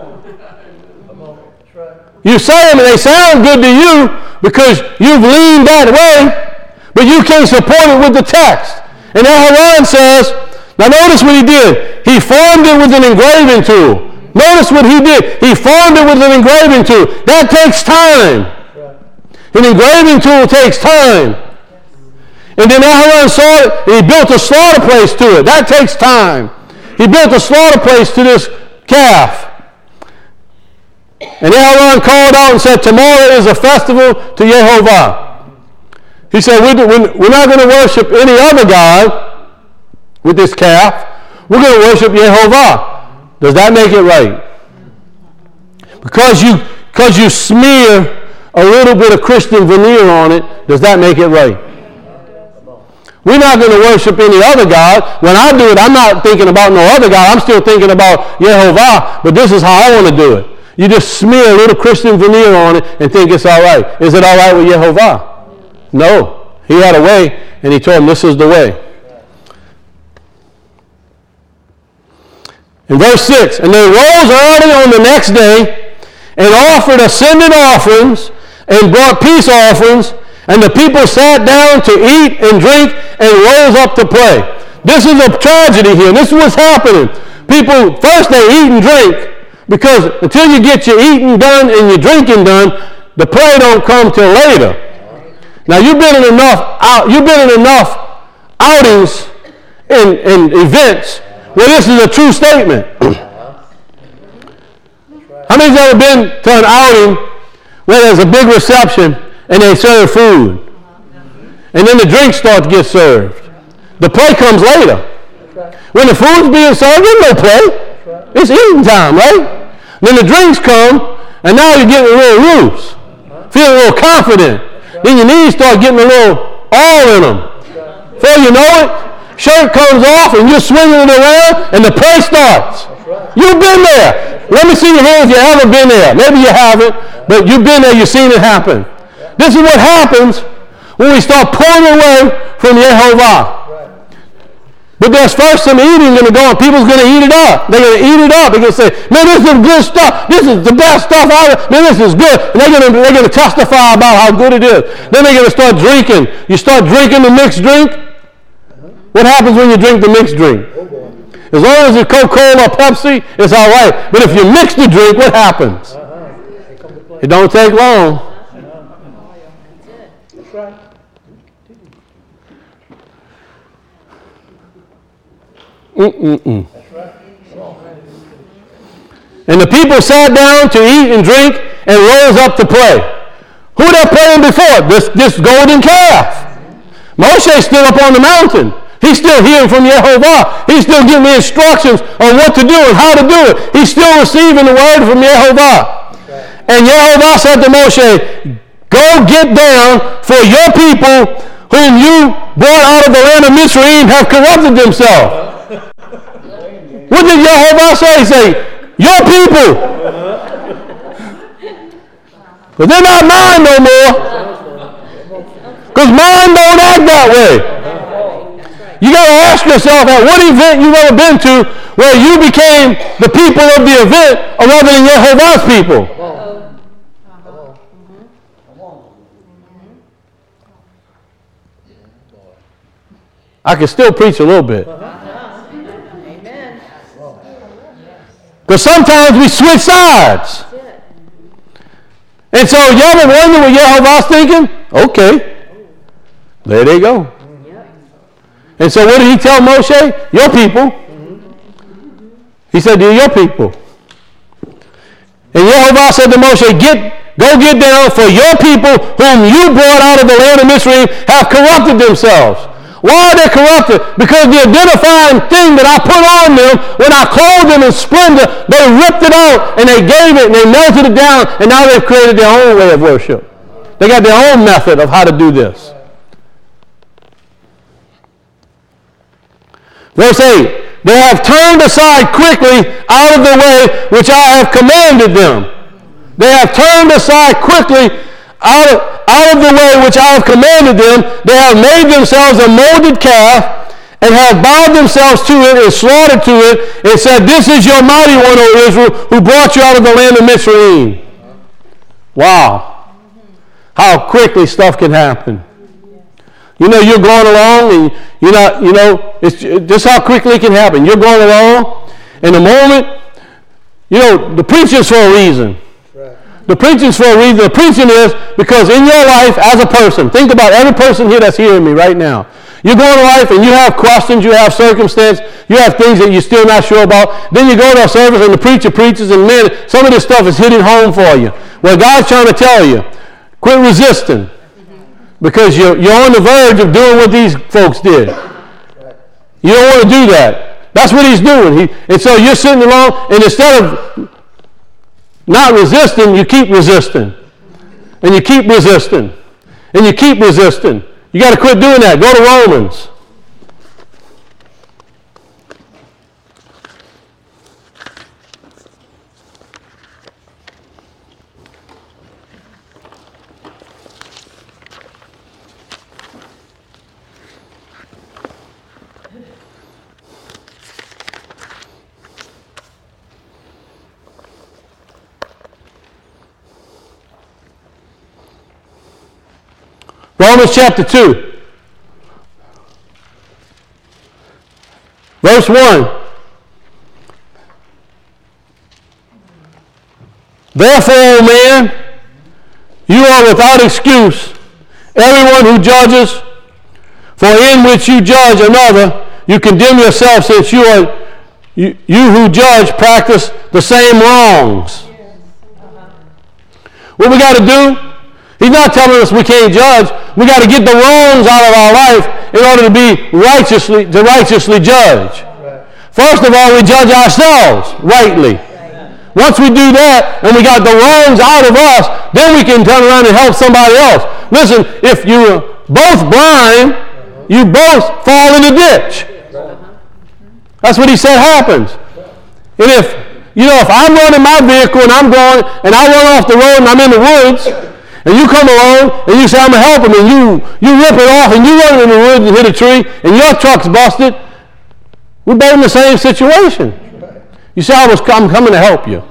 S1: You say them and they sound good to you because you've leaned that way, but you can't support it with the text. And Aaron says, now notice what he did. He formed it with an engraving tool. Notice what he did. He formed it with an engraving tool. That takes time. An engraving tool takes time. And then Aaron saw it, and he built a slaughter place to it. That takes time. He built a slaughter place to this calf. And Aaron called out and said, "Tomorrow is a festival to Yehovah." He said, we're not going to worship any other God with this calf. We're going to worship Yehovah. Does that make it right? Because you smear a little bit of Christian veneer on it, does that make it right? We're not going to worship any other God. When I do it, I'm not thinking about no other God. I'm still thinking about Yehovah, but this is how I want to do it. You just smear a little Christian veneer on it and think it's all right. Is it all right with Yehovah? No. He had a way, and he told him this is the way. In verse 6, and they rose early on the next day and offered ascendant offerings and brought peace offerings, and the people sat down to eat and drink and rose up to play. This is a tragedy here. This is what's happening. People, first they eat and drink, because until you get your eating done and your drinking done, the play don't come till later. Now you've been in enough outings and events where this is a true statement. How many's ever been to an outing where there's a big reception and they serve food? And then the drinks start to get served. The play comes later. When the food's being served, there's no play. It's eating time, right? Then the drinks come, and now you're getting a little loose. Feeling a little confident. Then your knees start getting a little all in them. Before you know it, shirt comes off and you're swinging it around and the play starts. You've been there. Let me see your hands if you've ever been there. Maybe you haven't, but you've been there, you've seen it happen. This is what happens when we start pulling away from Yehovah. But there's first some eating going to go on. People's going to eat it up. They're going to eat it up. They're going to say, "Man, this is good stuff. This is the best stuff out. Man, this is good." And they're going to testify about how good it is. Then they're going to start drinking. You start drinking the mixed drink. What happens when you drink the mixed drink? As long as it's Coca-Cola or Pepsi, it's all right. But if you mix the drink, what happens? It don't take long.
S2: That's right.
S1: Mm-mm-mm.
S2: That's right.
S1: And the people sat down to eat and drink and rose up to play. Who they praying before? This golden calf. Moshe stood up on the mountain. He's still hearing from Yehovah. He's still getting the instructions on what to do and how to do it. He's still receiving the word from Yehovah. And Yehovah said to Moshe, go get down, for your people whom you brought out of the land of Mitzrayim have corrupted themselves. What did Yehovah say? He said, your people. But they're not mine no more. Because mine don't act that way. You got to ask yourself at what event you've ever been to where you became the people of the event rather than Yehovah's people. I can still preach a little bit. Because sometimes we switch sides. And so you ever wonder what Yehovah's thinking? Okay. There they go. And so what did he tell Moshe? Your people. He said, they're your people. And Yehovah said to Moshe, go get down, for your people whom you brought out of the land of Mitzrayim have corrupted themselves. Why are they corrupted? Because the identifying thing that I put on them, when I clothed them in splendor, they ripped it out and they gave it and they melted it down, and now they've created their own way of worship. They got their own method of how to do this. Verse 8, they have turned aside quickly out of the way which I have commanded them. They have turned aside quickly out of the way which I have commanded them. They have made themselves a molded calf and have bowed themselves to it and slaughtered to it and said, this is your mighty one, O Israel, who brought you out of the land of Mitzrayim. Wow. How quickly stuff can happen. You know, you're going along and it's just how quickly it can happen. You're going along, and the moment, the preaching's for a reason. Right. The preaching's for a reason. The preaching is because in your life as a person, think about every person here that's hearing me right now. You're going to life and you have questions, you have circumstance, you have things that you're still not sure about. Then you go to a service and the preacher preaches, and man, some of this stuff is hitting home for you. Well, God's trying to tell you, quit resisting. Because you're on the verge of doing what these folks did. You don't want to do that. That's what he's doing. And so you're sitting along, and instead of not resisting, you keep resisting. And you keep resisting. And you keep resisting. You got to quit doing that. Go to Romans. Romans chapter 2, verse 1. Therefore, O man, you are without excuse, everyone who judges, for in which you judge another, you condemn yourself, since you who judge practice the same wrongs. What we got to do? He's not telling us we can't judge. We got to get the wrongs out of our life in order to be righteously judge. Right. First of all, we judge ourselves rightly. Right. Once we do that, and we got the wrongs out of us, then we can turn around and help somebody else. Listen, if you're both blind, you both fall in the ditch. That's what he said happens. And if I'm running my vehicle and I'm going and I run off the road and I'm in the woods, and you come along and you say, I'm going to help him, and you rip it off and you run in the woods and hit a tree and your truck's busted, we're both in the same situation. You say, I'm coming to help you.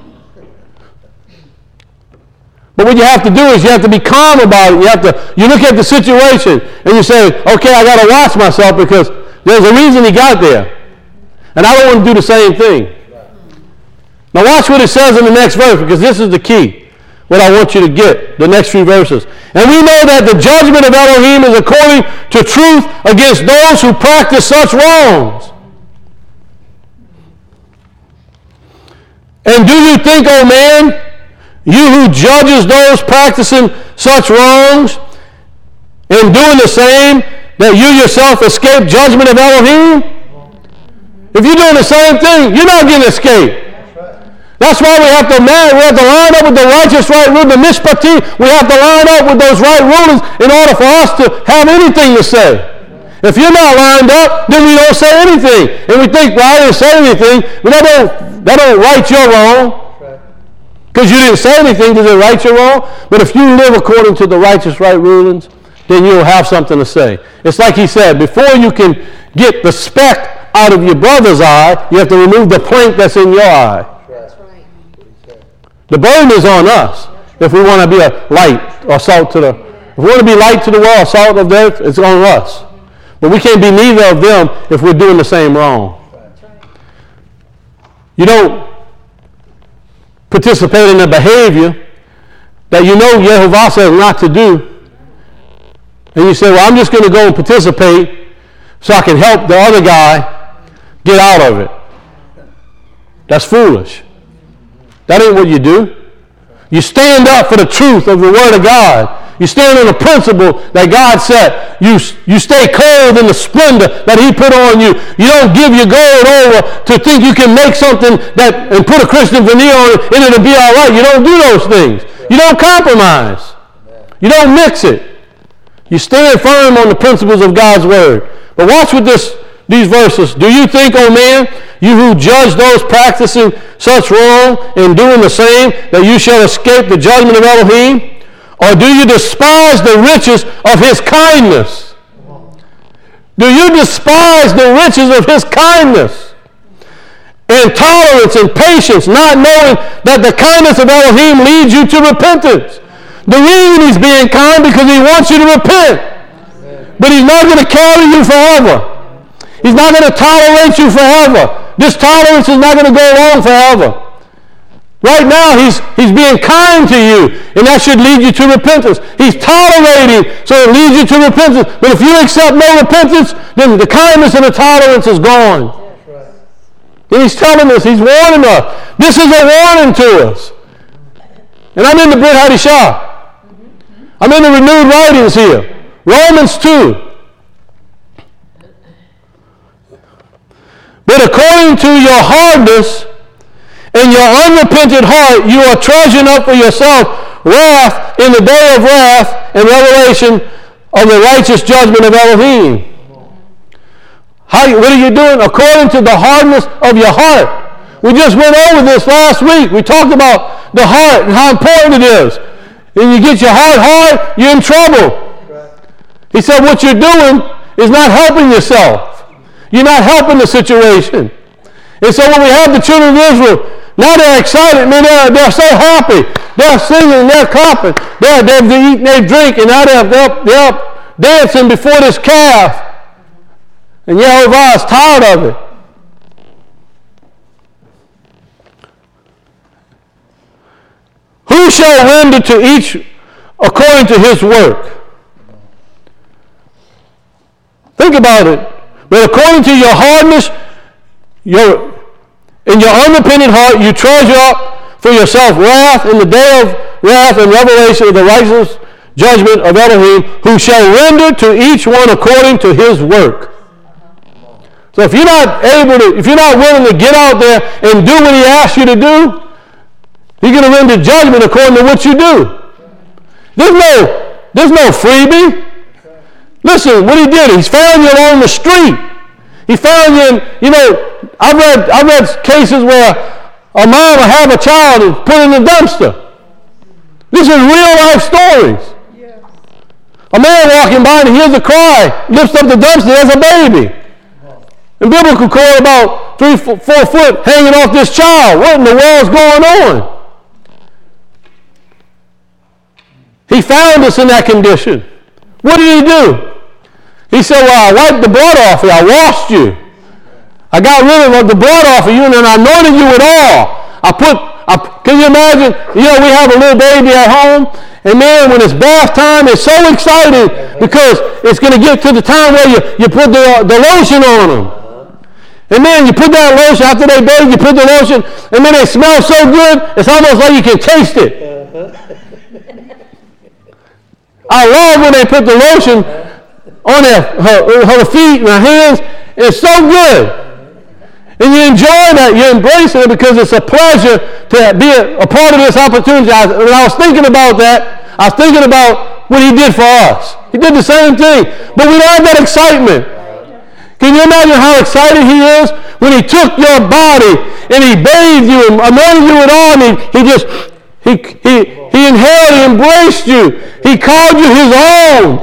S1: But what you have to do is you have to be calm about it. You look at the situation and you say, okay, I got to watch myself because there's a reason he got there. And I don't want to do the same thing. Now watch what it says in the next verse, because this is the key. What I want you to get, the next few verses. And we know that the judgment of Elohim is according to truth against those who practice such wrongs. And do you think, O man, you who judges those practicing such wrongs, and doing the same, that you yourself escape judgment of Elohim? If you're doing the same thing, you're not getting escaped. That's why we have to line up with the righteous right rule, the mishpati. We have to line up with those right rulers in order for us to have anything to say. If you're not lined up, then we don't say anything. And we think, well, I didn't say anything, but that don't right your wrong. Because you didn't say anything, does it right your wrong? But if you live according to the righteous right rulings, then you'll have something to say. It's like he said, before you can get the speck out of your brother's eye, you have to remove the plank that's in your eye.
S2: That's right.
S1: The burden is on us if we want to be a light or salt to the... If we want to be light to the world, salt of the earth, it's on us. But we can't be neither of them if we're doing the same wrong. You don't participate in a behavior that you know Yehovah says not to do. And you say, well, I'm just going to go and participate so I can help the other guy get out of it. That's foolish. That ain't what you do. You stand up for the truth of the Word of God. You stand on the principle that God set. You stay clothed in the splendor that He put on you. You don't give your gold over to think you can make something and put a Christian veneer on it and it'll be all right. You don't do those things. You don't compromise. You don't mix it. You stand firm on the principles of God's Word. But watch with these verses. Do you think, O man, you who judge those practicing such wrong and doing the same, that you shall escape the judgment of Elohim? Or do you despise the riches of His kindness? Do you despise the riches of His kindness and tolerance and patience, not knowing that the kindness of Elohim leads you to repentance? The reason He's being kind because He wants you to repent. But He's not going to carry you forever. He's not going to tolerate you forever. This tolerance is not going to go on forever. Right now, he's being kind to you, and that should lead you to repentance. He's tolerating, so it leads you to repentance. But if you accept no repentance, then the kindness and the tolerance is gone. And He's telling us, He's warning us. This is a warning to us. And I'm in the Brit Hadashah. I'm in the renewed writings here. Romans 2. But according to your hardness and your unrepentant heart, you are treasuring up for yourself wrath in the day of wrath and revelation of the righteous judgment of Elohim. What are you doing? According to the hardness of your heart. We just went over this last week. We talked about the heart and how important it is. And you get your heart hard, you're in trouble. He said what you're doing is not helping yourself. You're not helping the situation. And so when we have the children of Israel, now they're excited, man, they're so happy. They're singing, they're clapping, they're eating, they drink, and now they're up dancing before this calf. And Yehovah is tired of it. Who shall render to each according to his work? Think about it. But according to your hardness, in your unrepentant heart, you treasure up for yourself wrath in the day of wrath and revelation of the righteous judgment of Elohim, who shall render to each one according to his work. So if you're not willing to get out there and do what He asks you to do, He's going to render judgment according to what you do. There's no freebie. Listen, what He did, He's found you along the street. He found you I've read cases where a mom will have a child and put it in the dumpster. This is real life stories. Yes. A man walking by and he hears a cry, lifts up the dumpster, there's a baby. And biblical call about 3-4 foot hanging off this child. What in the world's going on? He found us in that condition. What did He do? He said, well, I wiped the blood off you. I washed you. I got rid of the blood off of you, and then I anointed you with oil. Can you imagine? We have a little baby at home, and man, when it's bath time, it's so exciting because it's going to get to the time where you put the lotion on them. And then you put that lotion, after they bathe, you put the lotion, and then they smell so good, it's almost like you can taste it. I love when they put the lotion on her feet and her hands. It's so good. And you enjoy that. You're embracing it because it's a pleasure to be a part of this opportunity. When I was thinking about that, I was thinking about what he did for us. He did the same thing. But we don't have that excitement. Can you imagine how excited he is when he took your body and he bathed you and anointed you with oil, and he inhaled, he embraced you, he called you his own.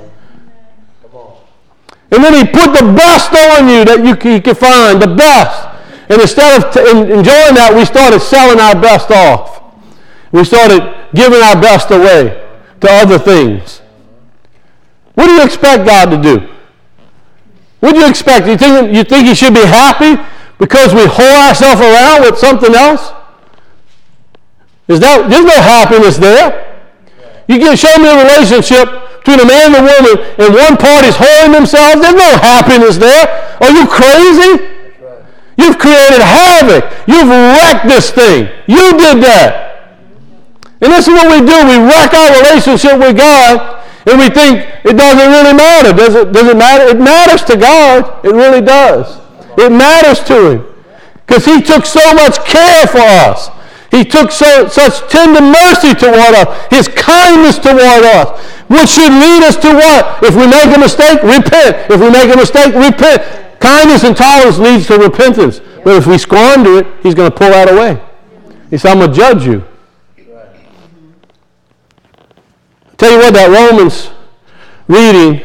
S1: And then he put the best on you that he could find, the best. And instead of enjoying that, we started selling our best off. We started giving our best away to other things. What do you expect God to do? What do you expect? You think he should be happy because we whore ourselves around with something else? There's no happiness there. You can show me a relationship between a man and a woman and one party's whoring themselves. There's no happiness there. Are you crazy? Right. You've created havoc. You've wrecked this thing. You did that. And this is what we do. We wreck our relationship with God. And we think it doesn't really matter. Does it matter? It matters to God. It really does. It matters to him. Because he took so much care for us. He took such tender mercy toward us. His kindness toward us. Which should lead us to what? If we make a mistake, repent. If we make a mistake, repent. Kindness and tolerance leads to repentance. But if we squander it, he's going to pull that away. He said, I'm going to judge you. Tell you what, that Romans reading,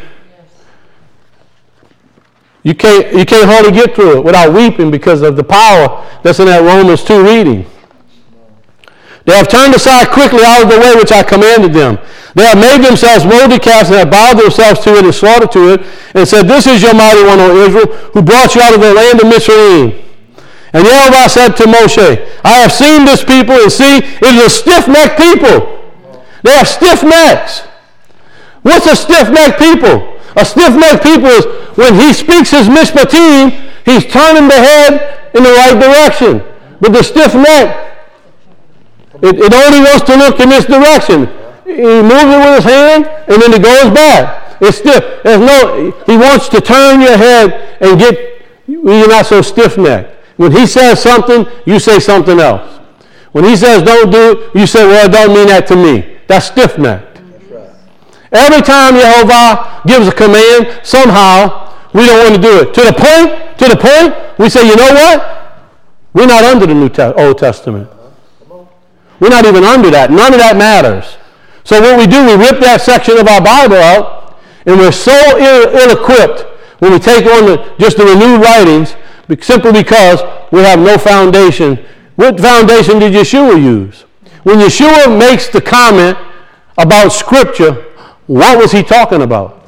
S1: you can't hardly get through it without weeping because of the power that's in that Romans 2 reading. They have turned aside quickly out of the way which I commanded them. They have made themselves molded calves and have bowed themselves to it and slaughtered to it and said, This is your mighty one, O Israel, who brought you out of the land of Mizraim. And Yehovah said to Moshe, I have seen this people, and see, it is a stiff-necked people. They have stiff necks. What's a stiff-necked people? A stiff-necked people is when he speaks his mishpatim, he's turning the head in the right direction. But the stiff neck, it only wants to look in this direction. He moves it with his hand, and then it goes back. It's stiff. He wants to turn your head and you're not so stiff-necked. When he says something, you say something else. When he says don't do it, you say, well, it don't mean that to me. That's stiff-necked. Right. Every time Yehovah gives a command, somehow we don't want to do it. To the point, we say, you know what? We're not under the Old Testament. We're not even under that. None of that matters. So what we do, we rip that section of our Bible out, and we're so ill-equipped when we take on just the renewed writings, simply because we have no foundation. What foundation did Yeshua use? When Yeshua makes the comment about Scripture, what was he talking about?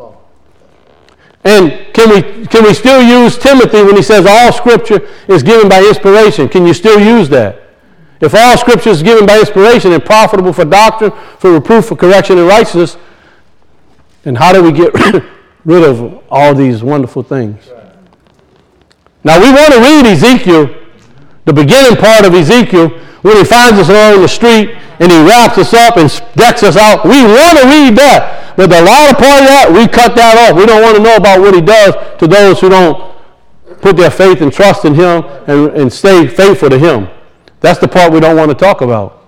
S1: And can we still use Timothy when he says all Scripture is given by inspiration? Can you still use that? If all Scripture is given by inspiration and profitable for doctrine, for reproof, for correction, and righteousness, then how do we get rid of all these wonderful things? Now we want to read Ezekiel, the beginning part of Ezekiel, when he finds us along the street and he wraps us up and decks us out. We want to read that. But the latter part of that, we cut that off. We don't want to know about what he does to those who don't put their faith and trust in him and stay faithful to him. That's the part we don't want to talk about.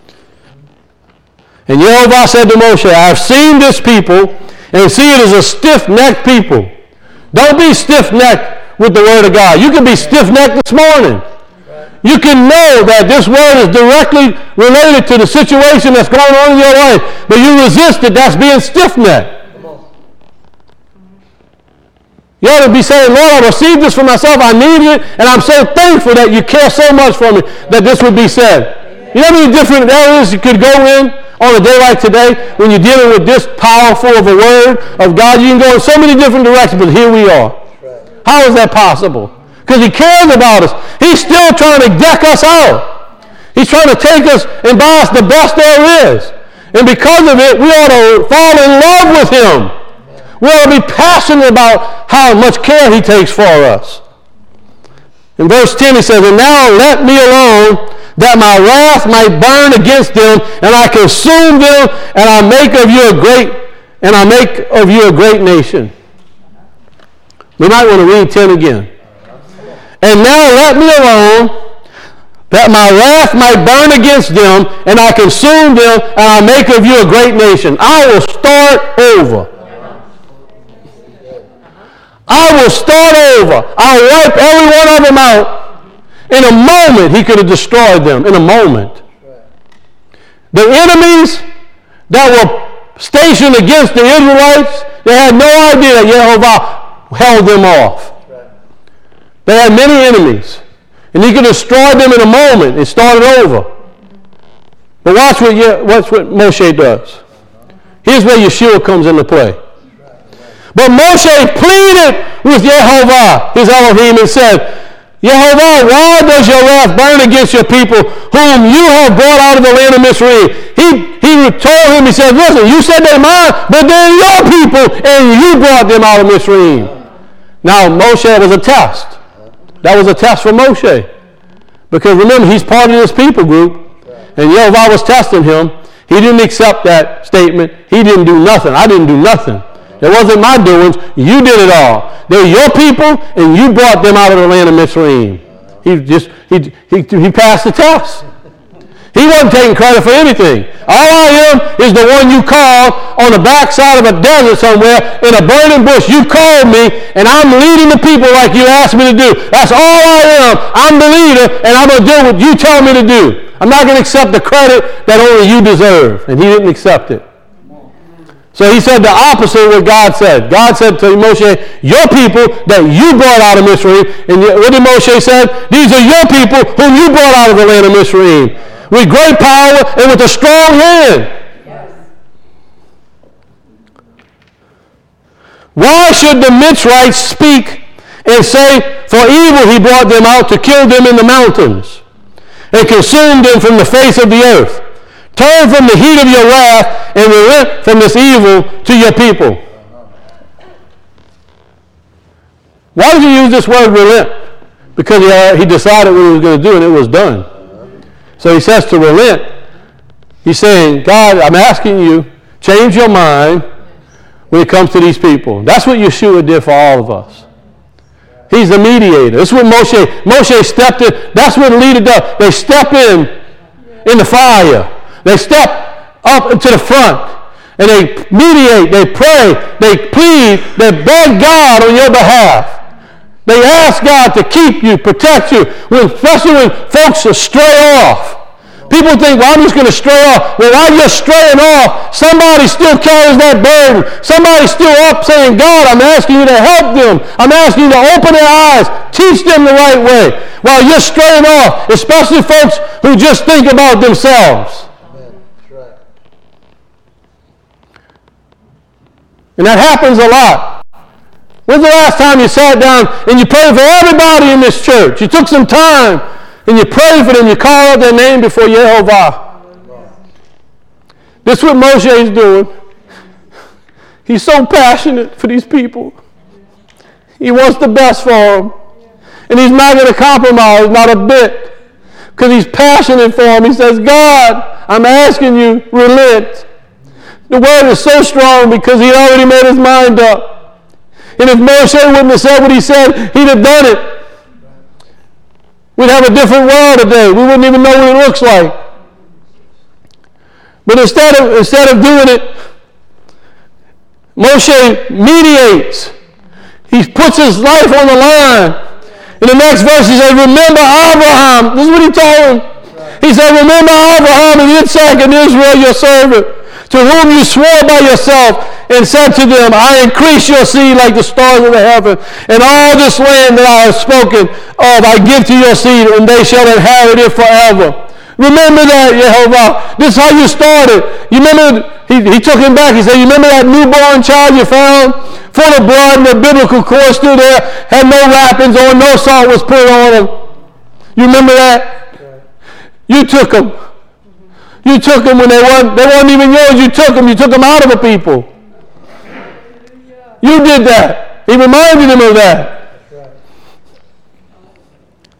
S1: And Yehovah said to Moshe, I have seen this people, and see it as a stiff-necked people. Don't be stiff-necked with the word of God. You can be stiff-necked this morning. You can know that this word is directly related to the situation that's going on in your life, but you resist it. That's being stiff-necked. You ought to be saying, Lord, I received this for myself. I need it, and I'm so thankful that you care so much for me that this would be said. You know how many different areas you could go in on a day like today when you're dealing with this powerful of a word of God? You can go in so many different directions, but here we are. How is that possible? Because he cares about us. He's still trying to deck us out. He's trying to take us and buy us the best there is. And because of it, we ought to fall in love with him. We ought to be passionate about how much care he takes for us. In verse 10 he says, and now let me alone, that my wrath might burn against them, and I consume them, and I make of you a great nation. We might want to read 10 again. And now let me alone, that my wrath might burn against them, and I consume them, and I make of you a great nation. I will start over. I will start over. I'll wipe every one of them out. In a moment, he could have destroyed them. In a moment. The enemies that were stationed against the Israelites, they had no idea that Jehovah held them off. They had many enemies. And he could destroy them in a moment and start it over. But watch what Moshe does. Here's where Yeshua comes into play. But Moshe pleaded with Jehovah, his Elohim, and said, Jehovah, why does your wrath burn against your people whom you have brought out of the land of Mizraim? He told him, he said, listen, you said they're mine, but they're your people, and you brought them out of Mizraim. Now, Moshe was a test. That was a test for Moshe. Because remember, he's part of this people group, and Jehovah was testing him. He didn't accept that statement. He didn't do nothing. I didn't do nothing. It wasn't my doings. You did it all. They're your people, and you brought them out of the land of Mizraim. He passed the test. He wasn't taking credit for anything. All I am is the one you called on the backside of a desert somewhere in a burning bush. You called me, and I'm leading the people like you asked me to do. That's all I am. I'm the leader, and I'm going to do what you tell me to do. I'm not going to accept the credit that only you deserve. And he didn't accept it. So he said the opposite of what God said. God said to Moshe, your people that you brought out of Mizraim. And what did Moshe say? These are your people whom you brought out of the land of Mizraim. With great power and with a strong hand. Yes. Why should the Mitzrites speak and say, for evil he brought them out to kill them in the mountains and consume them from the face of the earth? Turn from the heat of your wrath and relent from this evil to your people. Why did he use this word relent? Because he decided what he was going to do and it was done. So he says to relent. He's saying, God, I'm asking you, change your mind when it comes to these people. That's what Yeshua did for all of us. He's the mediator. This is what Moshe stepped in. That's what the leader does. They step in the fire. They step up to the front and they mediate, they pray, they plead, they beg God on your behalf. They ask God to keep you, protect you, especially when folks stray off. People think, well, I'm just going to stray off. Well, while you're straying off, somebody still carries that burden. Somebody's still up saying, God, I'm asking you to help them. I'm asking you to open their eyes, teach them the right way. While you're straying off, especially folks who just think about themselves. And that happens a lot. When's the last time you sat down and you prayed for everybody in this church? You took some time and you prayed for them. You called out their name before Jehovah. This is what Moshe is doing. He's so passionate for these people. He wants the best for them. And he's not going to compromise, not a bit. Because he's passionate for them. He says, God, I'm asking you, relent. The word is so strong because he already made his mind up. And if Moshe wouldn't have said what he said, he'd have done it. We'd have a different world today. We wouldn't even know what it looks like. But instead of doing it, Moshe mediates. He puts his life on the line. In the next verse he says, remember Abraham. This is what he told him. He said, remember Abraham and Yitzhak and Israel, your servant, to whom you swore by yourself and said to them, I increase your seed like the stars of the heaven, and all this land that I have spoken of I give to your seed, and they shall inherit it forever. Remember that, Jehovah. This is how you started. You remember, he took him back. He said, you remember that newborn child you found? Full of blood, and the biblical cord still there, had no wrappings on, no salt was put on him. You remember that? You took them. You took them when they weren't even yours. You took them out of the people. You did that. He reminded him of that.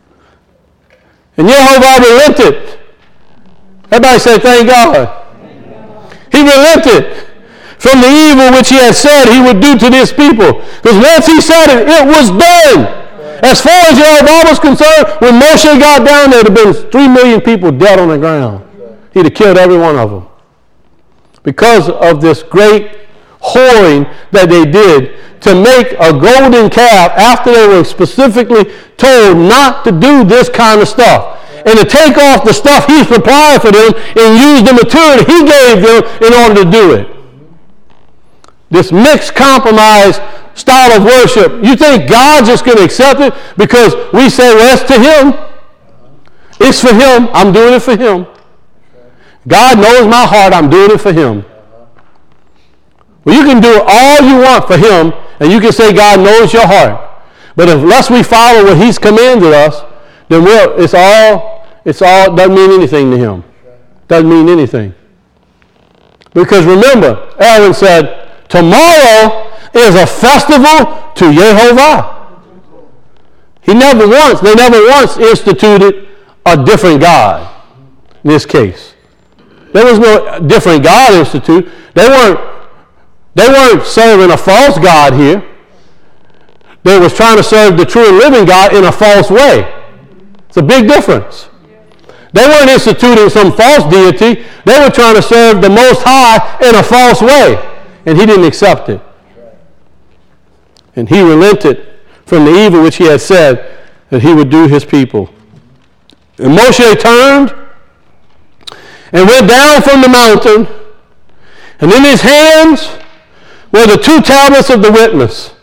S1: And Jehovah relented. Everybody say, thank God. He relented from the evil which he had said he would do to this people. Because once he said it, it was done. As far as Jehovah was concerned, when Moshe got down there, there had been 3 million people dead on the ground. He'd have killed every one of them. Because of this great whoring that they did to make a golden calf after they were specifically told not to do this kind of stuff. And to take off the stuff he supplied for them and use the material he gave them in order to do it. This mixed compromise style of worship. You think God's just going to accept it because we say, well, it's to him. It's for him. I'm doing it for him. God knows my heart. I'm doing it for him. Well, you can do all you want for him, and you can say God knows your heart. But unless we follow what he's commanded us, then it's all doesn't mean anything to him. Doesn't mean anything. Because remember, Aaron said, tomorrow is a festival to Jehovah. They never once instituted a different God in this case. There was no different God instituted. They weren't serving a false God here. They was trying to serve the true and living God in a false way. It's a big difference. They weren't instituting some false deity. They were trying to serve the Most High in a false way. And he didn't accept it. And he relented from the evil which he had said that he would do his people. And Moshe turned and went down from the mountain, and in his hands were the 2 tablets of the witness.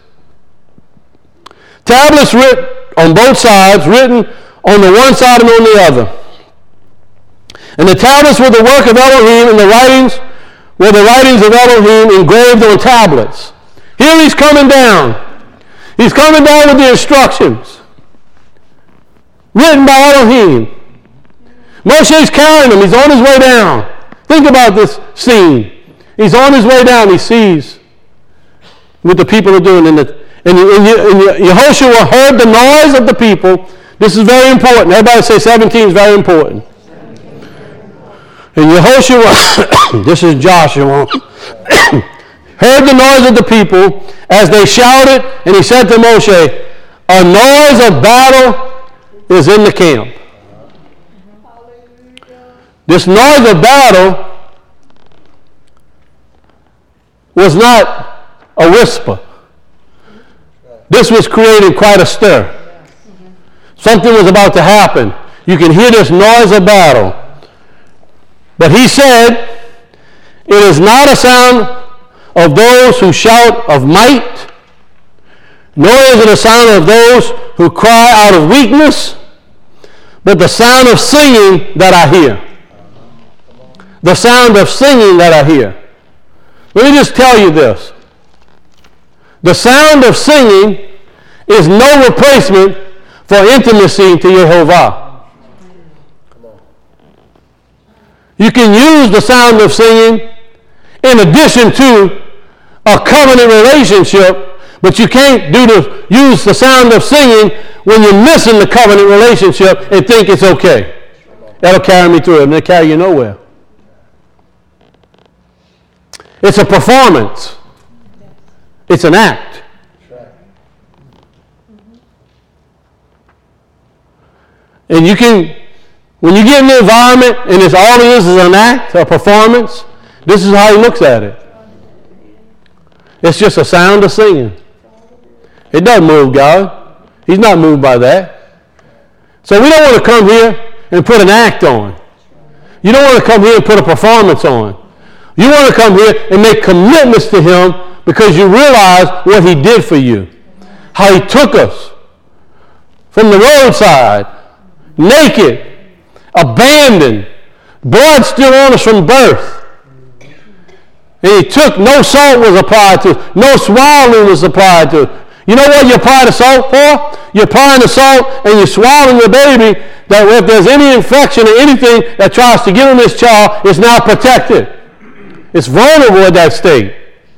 S1: Tablets written on both sides, written on the one side and on the other. And the tablets were the work of Elohim, and the writings were the writings of Elohim engraved on tablets. Here he's coming down. He's coming down with the instructions written by Elohim. Moshe's carrying them. He's on his way down. Think about this scene. He's on his way down. He sees what the people are doing. And Yehoshua heard the noise of the people. This is very important. Everybody say 17 is very important. And Yehoshua, this is Joshua, heard the noise of the people as they shouted, and he said to Moshe, a noise of battle is in the camp. This noise of battle was not a whisper. This was creating quite a stir. Something was about to happen. You can hear this noise of battle. But he said, it is not a sound of those who shout of might, nor is it a sound of those who cry out of weakness, but the sound of singing that I hear. The sound of singing that I hear. Let me just tell you this. The sound of singing is no replacement for intimacy to Jehovah. You can use the sound of singing in addition to a covenant relationship, but you can't use the sound of singing when you're missing the covenant relationship and think it's okay. That'll carry me through it, and it'll carry you nowhere. It's a performance. It's an act. And you can, when you get in the environment and it's all it is an act, a performance, this is how he looks at it. It's just a sound of singing. It doesn't move God. He's not moved by that. So we don't want to come here and put an act on. You don't want to come here and put a performance on. You want to come here and make commitments to him because you realize what he did for you. How he took us from the roadside, naked, abandoned, blood still on us from birth. And he took, no salt was applied to it, no swallowing was applied to it. You know what you apply the salt for? You're applying the salt and you're swallowing the baby, that if there's any infection or anything that tries to get on this child, it's now protected. It's vulnerable at that state.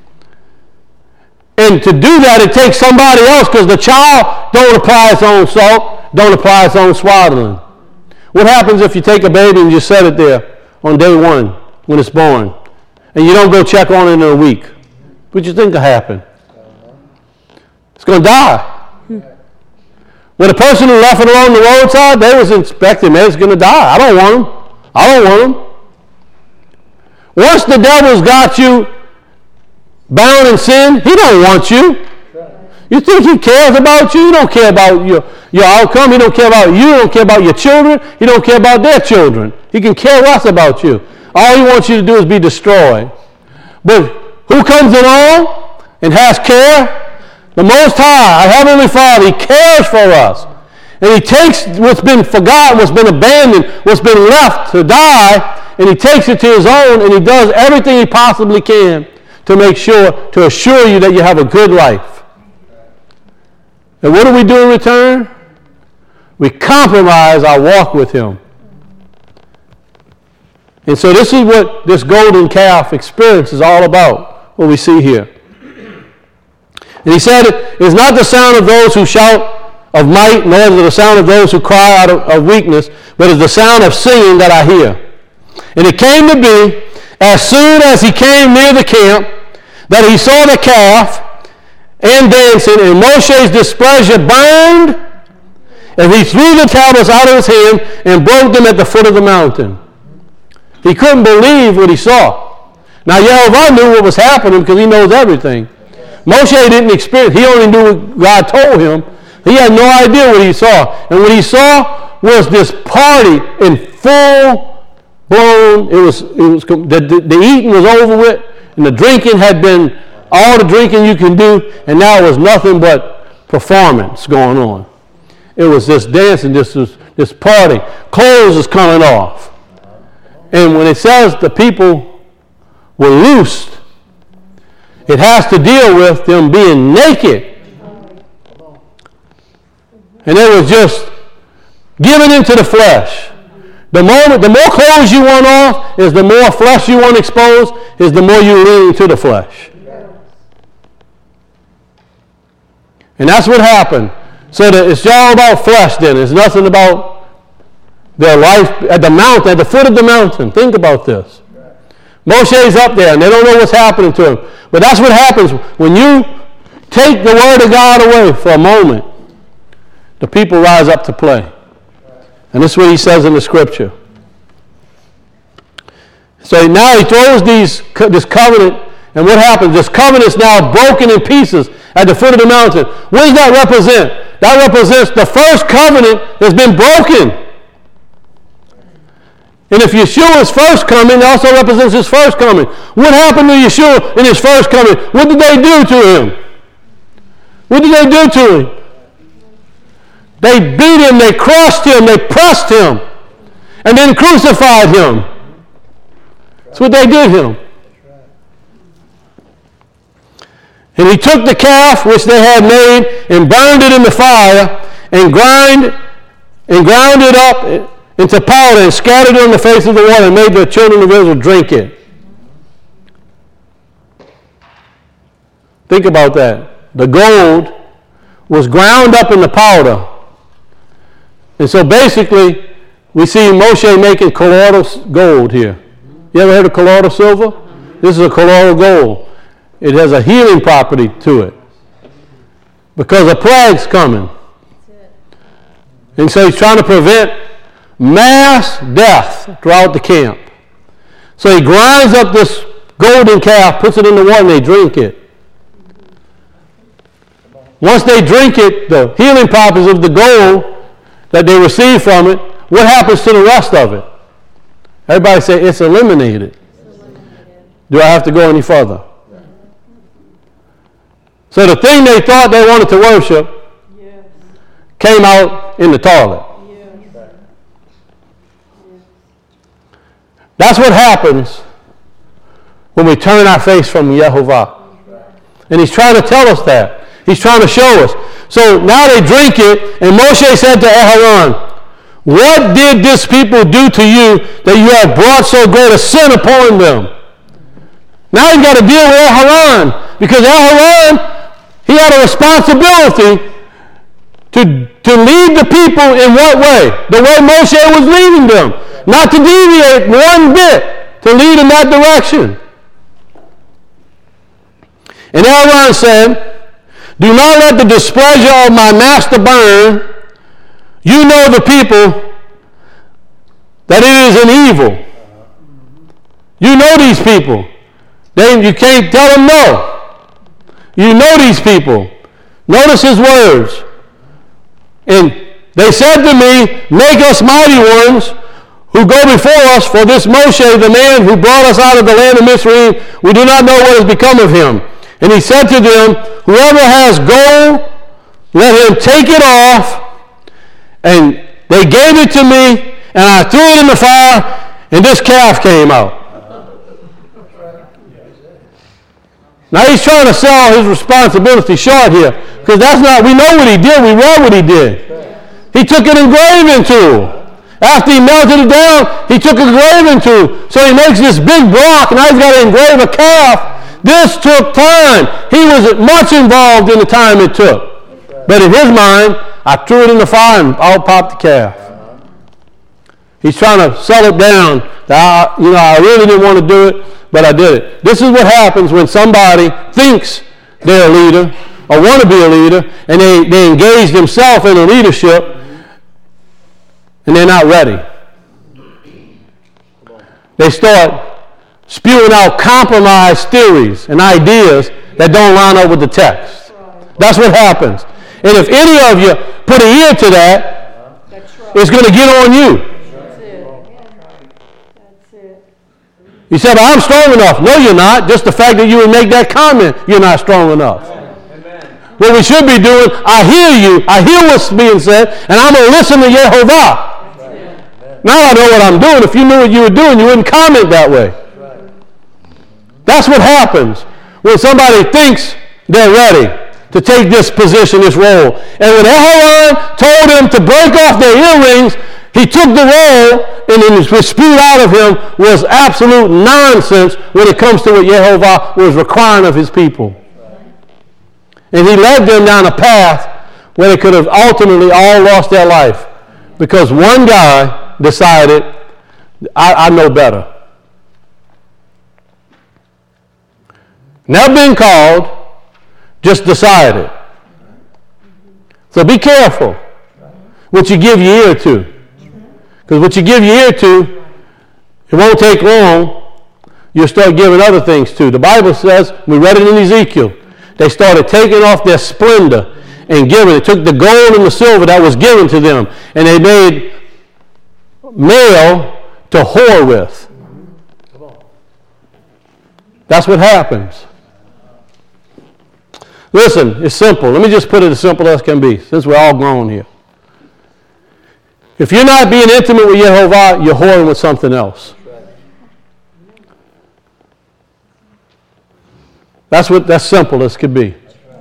S1: And to do that, it takes somebody else, because the child don't apply its own salt, don't apply its own swaddling. What happens if you take a baby and you set it there on day one when it's born, and you don't go check on it in a week? What do you think will happen? It's going to die. When the person who left it along the roadside, they was expecting, man, it's going to die. I don't want him. I don't want him. Once the devil's got you bound in sin, he don't want you. You think he cares about you? He don't care about your outcome. He don't care about you. He don't care about your children. He don't care about their children. He can care less about you. All he wants you to do is be destroyed. But who comes along and has care? The Most High, our Heavenly Father. He cares for us. And he takes what's been forgotten, what's been abandoned, what's been left to die, and he takes it to his own, and he does everything he possibly can to make sure, to assure you that you have a good life. And what do we do in return? We compromise our walk with him. And so this is what this golden calf experience is all about, what we see here. And he said, it is not the sound of those who shout of might, nor is it the sound of those who cry out of weakness, but it is the sound of singing that I hear. And it came to be, as soon as he came near the camp, that he saw the calf and dancing, and Moshe's displeasure burned, and he threw the tablets out of his hand and broke them at the foot of the mountain. He couldn't believe what he saw. Now Yehovah knew what was happening because he knows everything. Moshe didn't experience, he only knew what God told him. He had no idea what he saw. And what he saw was this party in full blown, the eating was over with, and the drinking had been all the drinking you can do, and now it was nothing but performance going on. It was this dancing, this party. Clothes is coming off. And when it says the people were loosed, it has to deal with them being naked. And it was just given into the flesh. The more clothes you want off is the more flesh you want exposed, is the more you lean into the flesh. And that's what happened. So that it's all about flesh then. It's nothing about their life at the mountain, at the foot of the mountain. Think about this. Moshe's up there and they don't know what's happening to him. But that's what happens when you take the word of God away for a moment. The people rise up to play. And this is what he says in the scripture. So now he throws this covenant, and what happens? This covenant is now broken in pieces at the foot of the mountain. What does that represent? That represents the first covenant has been broken. And if Yeshua's first coming, it also represents his first coming. What happened to Yeshua in his first coming? What did they do to him? What did they do to him? They beat him, they crushed him, they pressed him, and then crucified him. That's what they did to him. And he took the calf which they had made and burned it in the fire and ground it up into powder and scattered it on the face of the water and made the children of Israel drink it. Think about that. The gold was ground up in the powder. And so basically, we see Moshe making colloidal gold here. You ever heard of colloidal silver? This is a colloidal gold. It has a healing property to it. Because a plague's coming. And so he's trying to prevent mass death throughout the camp. So he grinds up this golden calf, puts it in the water, and they drink it. Once they drink it, the healing properties of the gold that they receive from it, what happens to the rest of it? Everybody say, it's eliminated. Do I have to go any further? So the thing they thought they wanted to worship came out in the toilet. That's what happens when we turn our face from Yehovah. And he's trying to tell us that. He's trying to show us. So now they drink it, and Moshe said to Aharon, what did this people do to you that you have brought so great a sin upon them? Now he's got to deal with Aharon, because Aharon, he had a responsibility To lead the people in what way? The way Moshe was leading them. Not to deviate one bit, to lead in that direction. And Aaron said, do not let the displeasure of my master burn. You know the people that it is an evil. You know these people. You can't tell them no. You know these people. Notice his words. And they said to me, make us mighty ones who go before us, for this Moshe, the man who brought us out of the land of Mizraim, we do not know what has become of him. And he said to them, whoever has gold, let him take it off. And they gave it to me, and I threw it in the fire, and this calf came out. Now he's trying to sell his responsibility short here, because that's not, we know what he did, we read what he did. He took an engraving tool. After he melted it down, he took a engraving tool. So he makes this big block, and now he's got to engrave a calf. This took time. He was much involved in the time it took. But in his mind, I threw it in the fire and out popped the calf. He's trying to sell it down. I really didn't want to do it, but I did it. This is what happens when somebody thinks they're a leader or want to be a leader, and they engage themselves in a leadership, and they're not ready. They start spewing out compromised theories and ideas that don't line up with the text. That's what happens. And if any of you put an ear to that, it's going to get on you. You said, I'm strong enough. No, you're not. Just the fact that you would make that comment, you're not strong enough. What we should be doing, I hear you. I hear what's being said, and I'm going to listen to Yehovah. Now I know what I'm doing. If you knew what you were doing, you wouldn't comment that way. That's what happens when somebody thinks they're ready to take this position, this role. And when Aaron told them to break off their earrings, he took the role, and then what spewed out of him was absolute nonsense when it comes to what Yehovah was requiring of his people. And he led them down a path where they could have ultimately all lost their life because one guy decided, I know better. Never been called, just decided. So be careful what you give your ear to. Because what you give your ear to, it won't take long. You'll start giving other things to. The Bible says, we read it in Ezekiel, they started taking off their splendor and giving. They took the gold and the silver that was given to them, and they made male to whore with. That's what happens. Listen, it's simple. Let me just put it as simple as can be, since we're all grown here. If you're not being intimate with Yehovah, you're whoring with something else. That's simple as could be.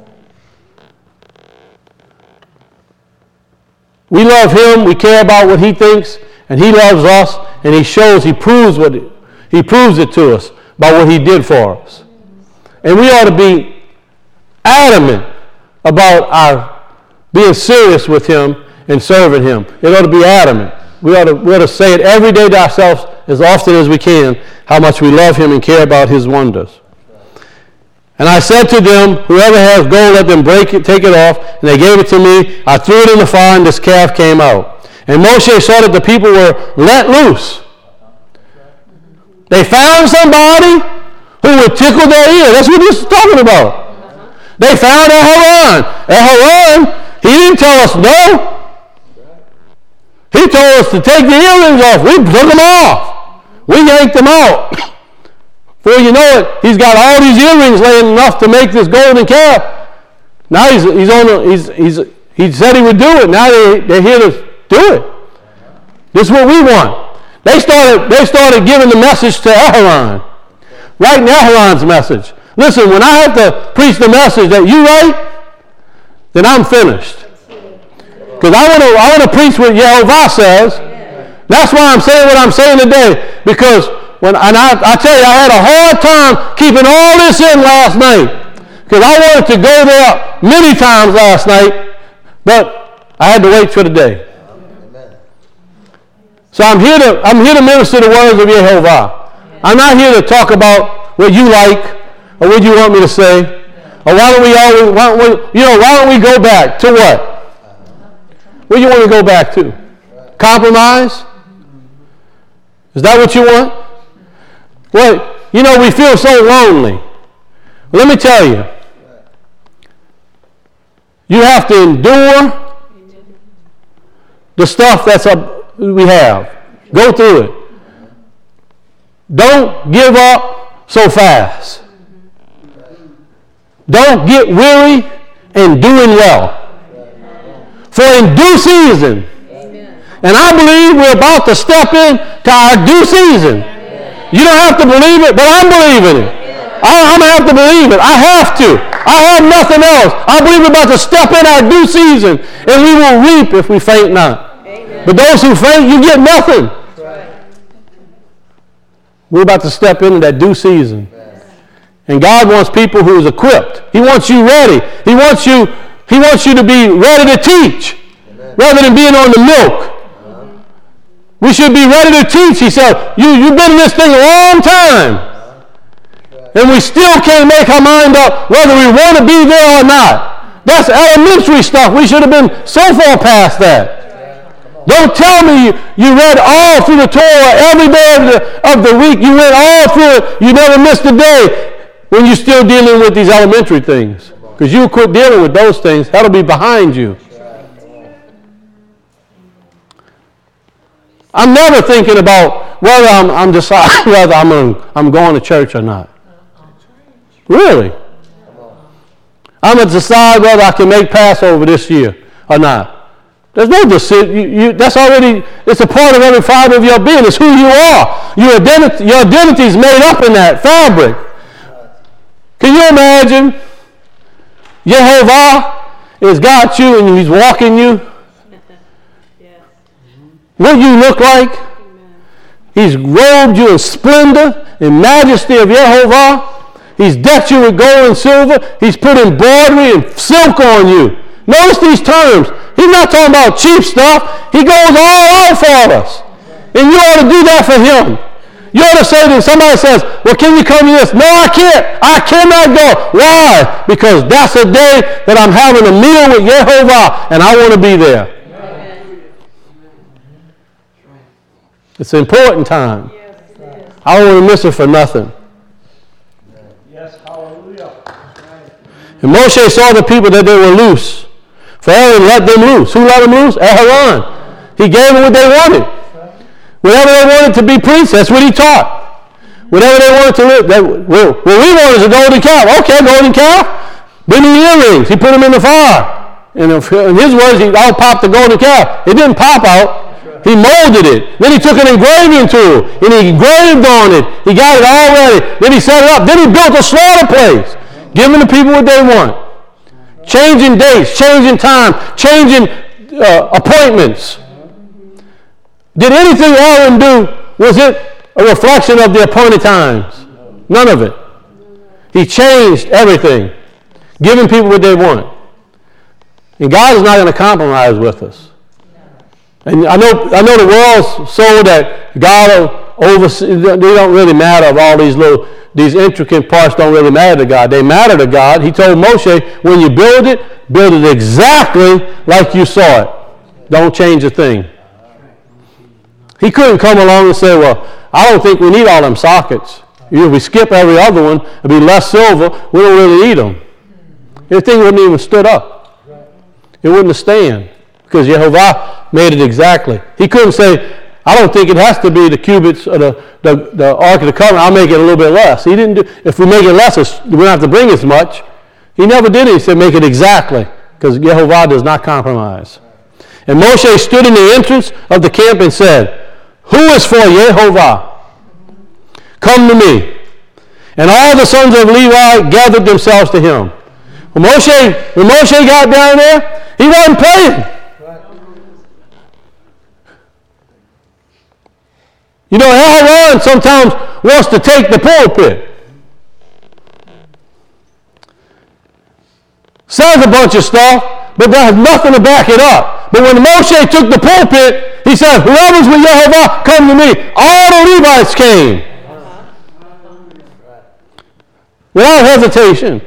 S1: We love him, we care about what he thinks, and he loves us, and he proves it to us by what he did for us. And we ought to be adamant about our being serious with him and serving him. It ought to be adamant. We ought to say it every day to ourselves as often as we can, how much we love him and care about his wonders. And I said to them, whoever has gold, let them break it, take it off. And they gave it to me. I threw it in the fire, and this calf came out. And Moshe saw that the people were let loose. They found somebody who would tickle their ear. That's what this is talking about. They found Aaron. Aaron, he didn't tell us no. He told us to take the earrings off. We took them off. We yanked them out. Before you know it, he's got all these earrings laying enough to make this golden calf. Now he said he would do it. Now they're here to do it. This is what we want. They started giving the message to Aaron. Writing Aaron's message. Listen, when I have to preach the message that you write, then I'm finished. Because I want to preach what Yehovah says. That's why I'm saying what I'm saying today. Because I tell you, I had a hard time keeping all this in last night. Because I wanted to go there many times last night. But I had to wait for the day. So I'm here to minister the words of Yehovah. I'm not here to talk about what you like or what you want me to say. Or why don't we go back to what? What do you want to go back to? Compromise? Is that what you want? Well, we feel so lonely. Well, let me tell you. You have to endure the stuff we have. Go through it. Don't give up so fast. Don't get weary in doing well. For in due season, and I believe we're about to step into our due season. You don't have to believe it, but I'm believing it. I'm going to have to believe it. I have to. I have nothing else. I believe we're about to step in our due season, and we will reap if we faint not. Amen. But those who faint, you get nothing. Right. We're about to step into that due season. And God wants people who is equipped. He wants you ready. He wants you to be ready to teach. Amen. Rather than being on the milk. We should be ready to teach. He said, you've been in this thing a long time. And we still can't make our mind up whether we want to be there or not. That's elementary stuff. We should have been so far past that. Don't tell me you read all through the Torah every day of the week. You read all through it. You never missed a day when you're still dealing with these elementary things. Because you quit dealing with those things. That'll be behind you. I'm never thinking about whether I'm deciding whether I'm going to church or not. Really? I'm going to decide whether I can make Passover this year or not. There's no decision. That's already, it's a part of every fiber of your being. It's who you are. Your identity is made up in that fabric. Can you imagine? Yehovah has got you and he's walking you. What you look like. He's robed you in splendor and majesty of Yehovah. He's decked you with gold and silver. He's put embroidery and silk on you. Notice these terms. He's not talking about cheap stuff. He goes all out for us. And you ought to do that for him. You ought to say to him, somebody says, well, can you come to this? No, I can't. I cannot go. Why? Because that's a day that I'm having a meal with Yehovah, and I want to be there. It's an important time. I don't want to miss it for nothing. And Moshe saw the people that they were loose. For Aaron let them loose. Who let them loose? Aaron. He gave them what they wanted. Whatever they wanted to be priests, that's what he taught. Whatever they wanted to live. What we want is a golden calf. Okay, golden calf. Bring me earrings. He put them in the fire. And in his words, I'll pop the golden calf. It didn't pop out. He molded it. Then he took an engraving tool and he engraved on it. He got it all ready. Then he set it up. Then he built a slaughter place. Giving the people what they want. Changing dates, changing time, changing appointments. Did anything Aaron do, was it a reflection of the appointed times? None of it. He changed everything. Giving people what they want. And God is not going to compromise with us. And I know the world's so that God will oversee, they don't really matter of all these intricate parts don't really matter to God. They matter to God. He told Moshe, when you build it exactly like you saw it. Don't change a thing. He couldn't come along and say, well, I don't think we need all them sockets. If we skip every other one, it'll be less silver. We don't really need them. The thing wouldn't even stood up. It wouldn't stand because Yehovah made it exactly. He couldn't say, I don't think it has to be the cubits of the Ark of the Covenant. I'll make it a little bit less. He didn't do. If we make it less, we don't have to bring as much. He never did it. He said, make it exactly, because Yehovah does not compromise. And Moshe stood in the entrance of the camp and said, who is for Yehovah? Come to me. And all the sons of Levi gathered themselves to him. When Moshe got down there, he wasn't praying. You know, Aaron sometimes wants to take the pulpit. Says a bunch of stuff, but there's nothing to back it up. But when Moshe took the pulpit, he said, whoever's with Yehovah, come to me. All the Levites came. Without hesitation.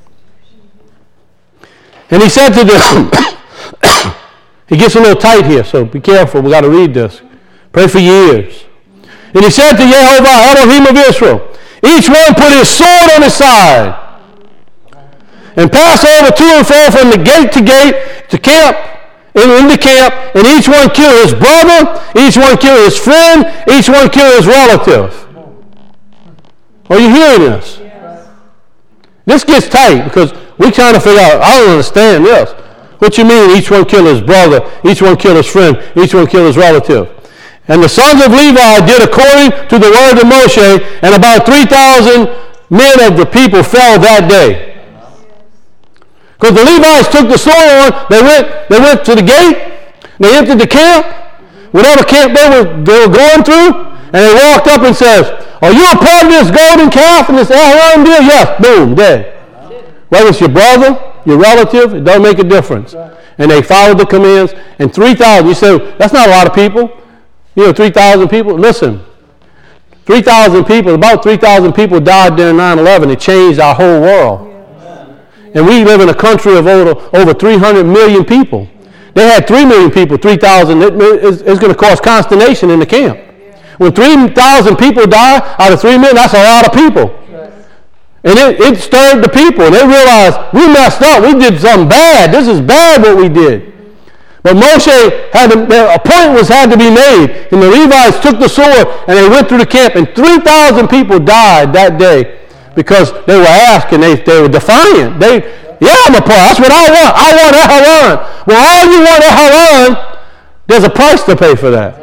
S1: And he said to them, he gets a little tight here, so be careful. We got to read this. Pray for years. And he said to Yehovah, Elohim of Israel, each one put his sword on his side and pass over to and fro from the gate to camp, in the camp, and each one kill his brother, each one kill his friend, each one kill his relative. Are you hearing this? This gets tight because we're trying to figure out, I don't understand this. What you mean each one kill his brother, each one kill his friend, each one kill his relative? And the sons of Levi did according to the word of Moshe, and about 3,000 men of the people fell that day. Because the Levites took the sword on, they went to the gate, they entered the camp, whatever camp they were going through, and they walked up and says, are you a part of this golden calf and this Aharon deal? Yes, boom, dead. Whether it's your brother, your relative, it doesn't make a difference. And they followed the commands, and 3,000, you say, that's not a lot of people. 3,000 people. Listen, 3,000 people, about 3,000 people died during 9/11. It changed our whole world. And we live in a country of over 300 million people. They had 3 million people, 3,000. It's going to cause consternation in the camp. When 3,000 people die out of 3 million, that's a lot of people. And it stirred the people. And they realized, we messed up. We did something bad. This is bad what we did. But Moshe a point had to be made. And the Levites took the sword and they went through the camp. And 3,000 people died that day because they were asking. They were defiant. I'm a part. That's what I want. I want Aharon. Well, all you want Aharon, there's a price to pay for that.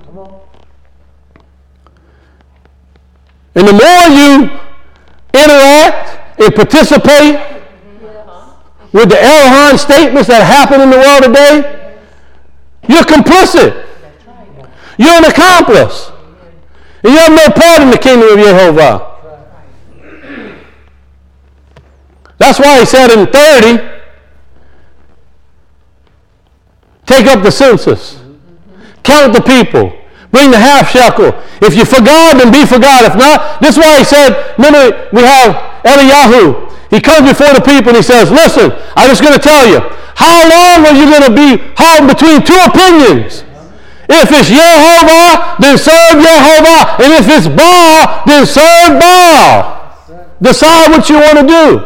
S1: And the more you interact and participate with the Aharon statements that happen in the world today, you're complicit. You're an accomplice. And you have no part in the kingdom of Yehovah. That's why he said in 30, take up the census. Count the people. Bring the half shekel. If you forgot, then be forgot. If not, this is why he said, remember, we have Eliyahu. He comes before the people and he says, listen, I'm just going to tell you, how long are you going to be held between two opinions? If it's Yehovah, then serve Yehovah. And if it's Baal, then serve Baal. Decide what you want to do.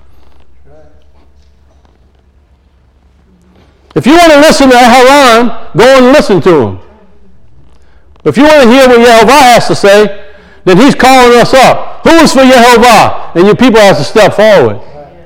S1: If you want to listen to Aharon, go and listen to him. If you want to hear what Yehovah has to say, then he's calling us up. Who is for Yehovah? And your people have to step forward.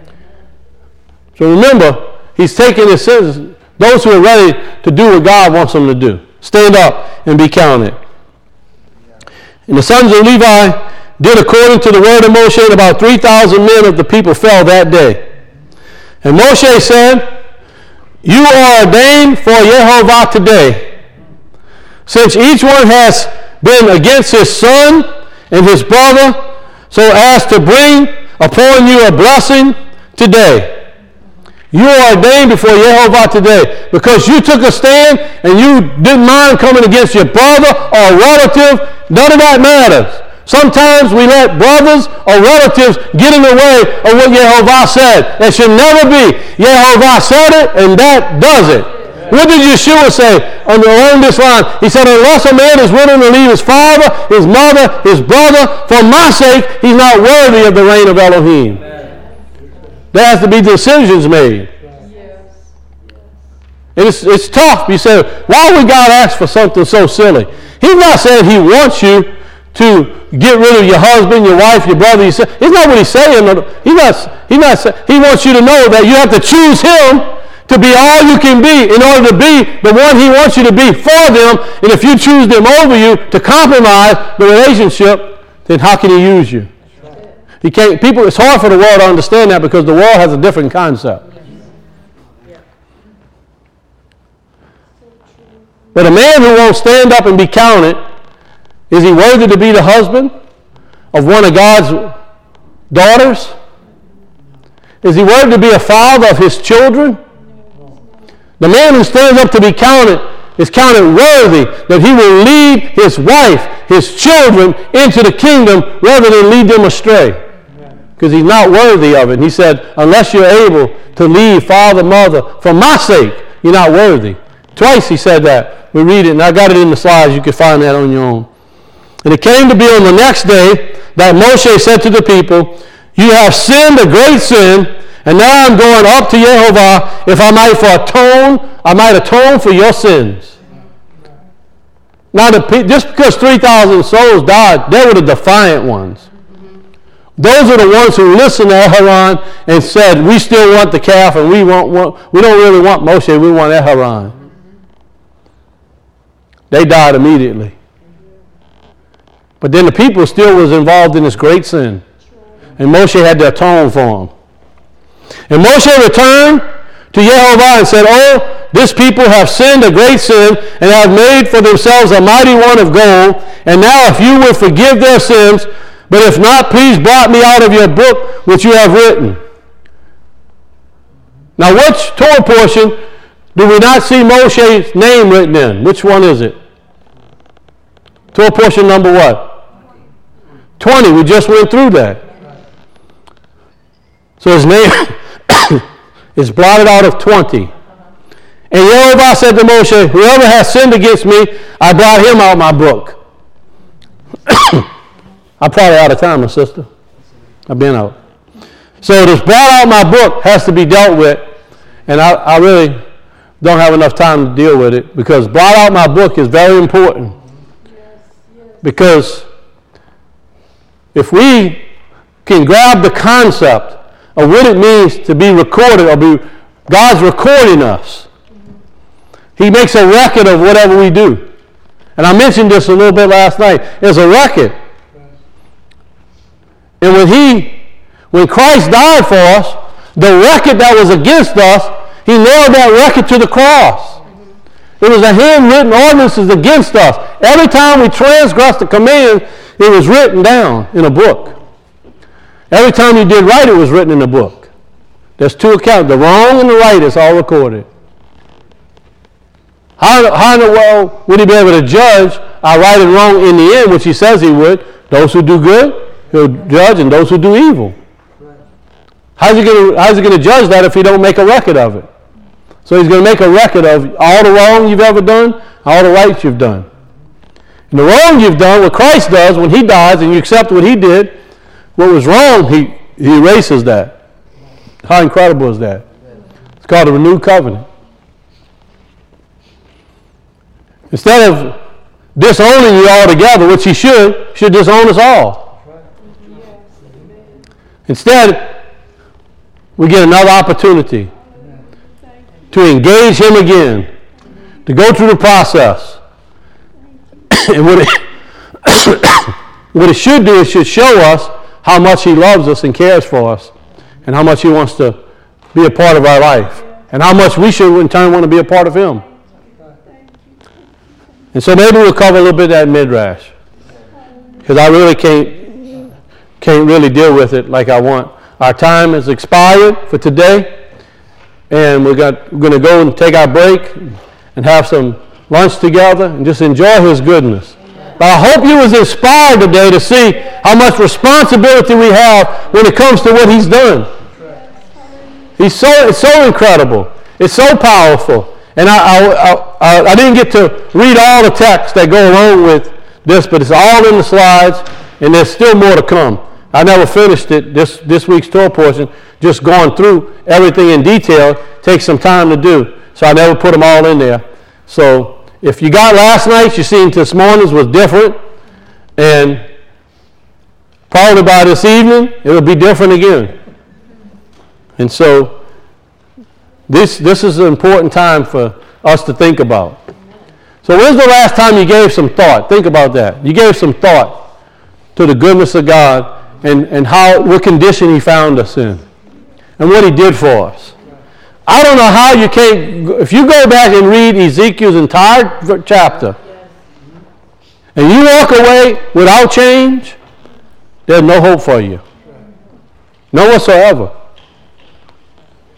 S1: So remember, he's taking his sins, those who are ready to do what God wants them to do. Stand up and be counted. And the sons of Levi did according to the word of Moshe, and about 3,000 men of the people fell that day. And Moshe said, you are ordained for Yehovah today, since each one has been against his son and his brother, so as to bring upon you a blessing today. You are ordained before Yehovah today because you took a stand and you didn't mind coming against your brother or relative. None of that matters. Sometimes we let brothers or relatives get in the way of what Yehovah said. That should never be. Yehovah said it and that does it. What did Yeshua say along this line? He said, unless a man is willing to leave his father, his mother, his brother, for my sake, he's not worthy of the reign of Elohim. There has to be decisions made. It's tough. You say, why would God ask for something so silly? He's not saying he wants you to get rid of your husband, your wife, your brother. It's not what he's saying. He wants you to know that you have to choose him to be all you can be in order to be the one he wants you to be for them. And if you choose them over you to compromise the relationship, then how can he use you? He can't. People. It's hard for the world to understand that because the world has a different concept. But a man who won't stand up and be counted, is he worthy to be the husband of one of God's daughters? Is he worthy to be a father of his children? The man who stands up to be counted is counted worthy that he will lead his wife, his children into the kingdom rather than lead them astray. Because he's not worthy of it. And he said, unless you're able to leave father, mother, for my sake, you're not worthy. Twice he said that. We read it, and I got it in the slides. You can find that on your own. And it came to be on the next day that Moshe said to the people, you have sinned a great sin, and now I'm going up to Yehovah if I might atone for your sins. Now, just because 3,000 souls died, they were the defiant ones. Those are the ones who listened to Aharon and said, we still want the calf, and we don't really want Moshe, we want Aharon. They died immediately. But then the people still was involved in this great sin. And Moshe had to atone for them. And Moshe returned to Yehovah and said, oh, this people have sinned a great sin and have made for themselves a mighty one of gold. And now if you will forgive their sins, but if not, please blot me out of your book which you have written. Now which Torah portion do we not see Moshe's name written in? Which one is it? Torah portion number what? 20. We just went through that. So his name is blotted out of 20. And Yehovah said to Moshe, whoever has sinned against me, I blot him out of my book. I'm probably out of time, my sister. I've been out. So this blot out my book has to be dealt with, and I really don't have enough time to deal with it, because blot out my book is very important. Because if we can grab the concept of what it means to be recorded, or God's recording us. He makes a record of whatever we do. And I mentioned this a little bit last night. There's a record. And when Christ died for us, the record that was against us, he nailed that record to the cross. It was a handwritten ordinances against us. Every time we transgressed the command, it was written down in a book. Every time you did right, it was written in a book. There's two accounts. The wrong and the right is all recorded. How in the world would he be able to judge our right and wrong in the end, which he says he would? Those who do good, he'll judge, and those who do evil. How's he going to judge that if he don't make a record of it? So he's going to make a record of all the wrong you've ever done, all the rights you've done. And the wrong you've done, what Christ does when he dies and you accept what he did, what was wrong, he erases that. How incredible is that? It's called a renewed covenant. Instead of disowning you altogether, which he should disown us all. Instead, we get another opportunity to engage him again, to go through the process. And what it should do, it should show us how much he loves us and cares for us, and how much he wants to be a part of our life, and how much we should in turn want to be a part of him. And so maybe we'll cover a little bit of that midrash, because I really can't really deal with it like I want. Our time has expired for today, and we're going to go and take our break and have some lunch together and just enjoy his goodness. But I hope you was inspired today to see how much responsibility we have when it comes to what he's done. It's so incredible. It's so powerful. And I didn't get to read all the text that go along with this, but it's all in the slides, and there's still more to come. I never finished it, this week's Torah portion, just going through everything in detail takes some time to do. So I never put them all in there. So if you got last night's, you seen this morning's was different, and probably by this evening, it'll be different again. And so this is an important time for us to think about. So when's the last time you gave some thought? Think about that. You gave some thought to the goodness of God and what condition he found us in and what he did for us. I don't know how you can't, if you go back and read Ezekiel's entire chapter and you walk away without change, there's no hope for you. No whatsoever.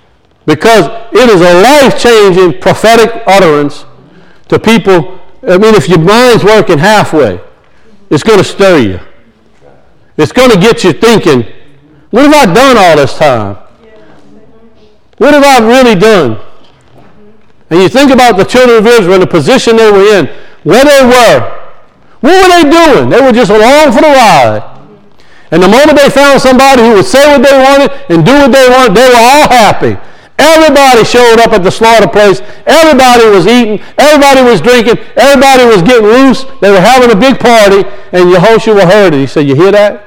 S1: Because it is a life-changing prophetic utterance to people. I mean, if your mind's working halfway, it's going to stir you. It's going to get you thinking, what have I done all this time? What have I really done? And you think about the children of Israel and the position they were in, where they were. What were they doing? They were just along for the ride. And the moment they found somebody who would say what they wanted and do what they wanted, they were all happy. Everybody showed up at the slaughter place. Everybody was eating. Everybody was drinking. Everybody was getting loose. They were having a big party. And Yehoshua heard it. He said, you hear that?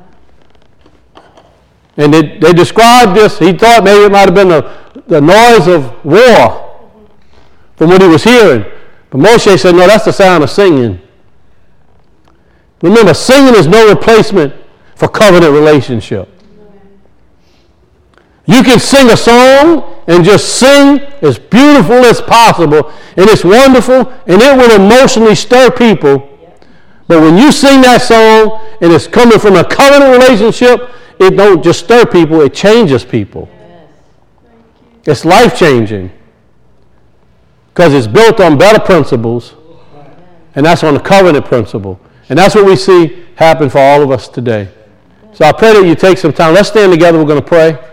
S1: And they described this. He thought maybe it might have been the noise of war from what he was hearing. But Moshe said, no, that's the sound of singing. Remember, singing is no replacement for covenant relationship. You can sing a song and just sing as beautiful as possible, and it's wonderful, and it will emotionally stir people. But when you sing that song and it's coming from a covenant relationship, it don't just stir people, it changes people. It's life-changing because it's built on better principles, and that's on the covenant principle. And that's what we see happen for all of us today. So I pray that you take some time. Let's stand together. We're going to pray.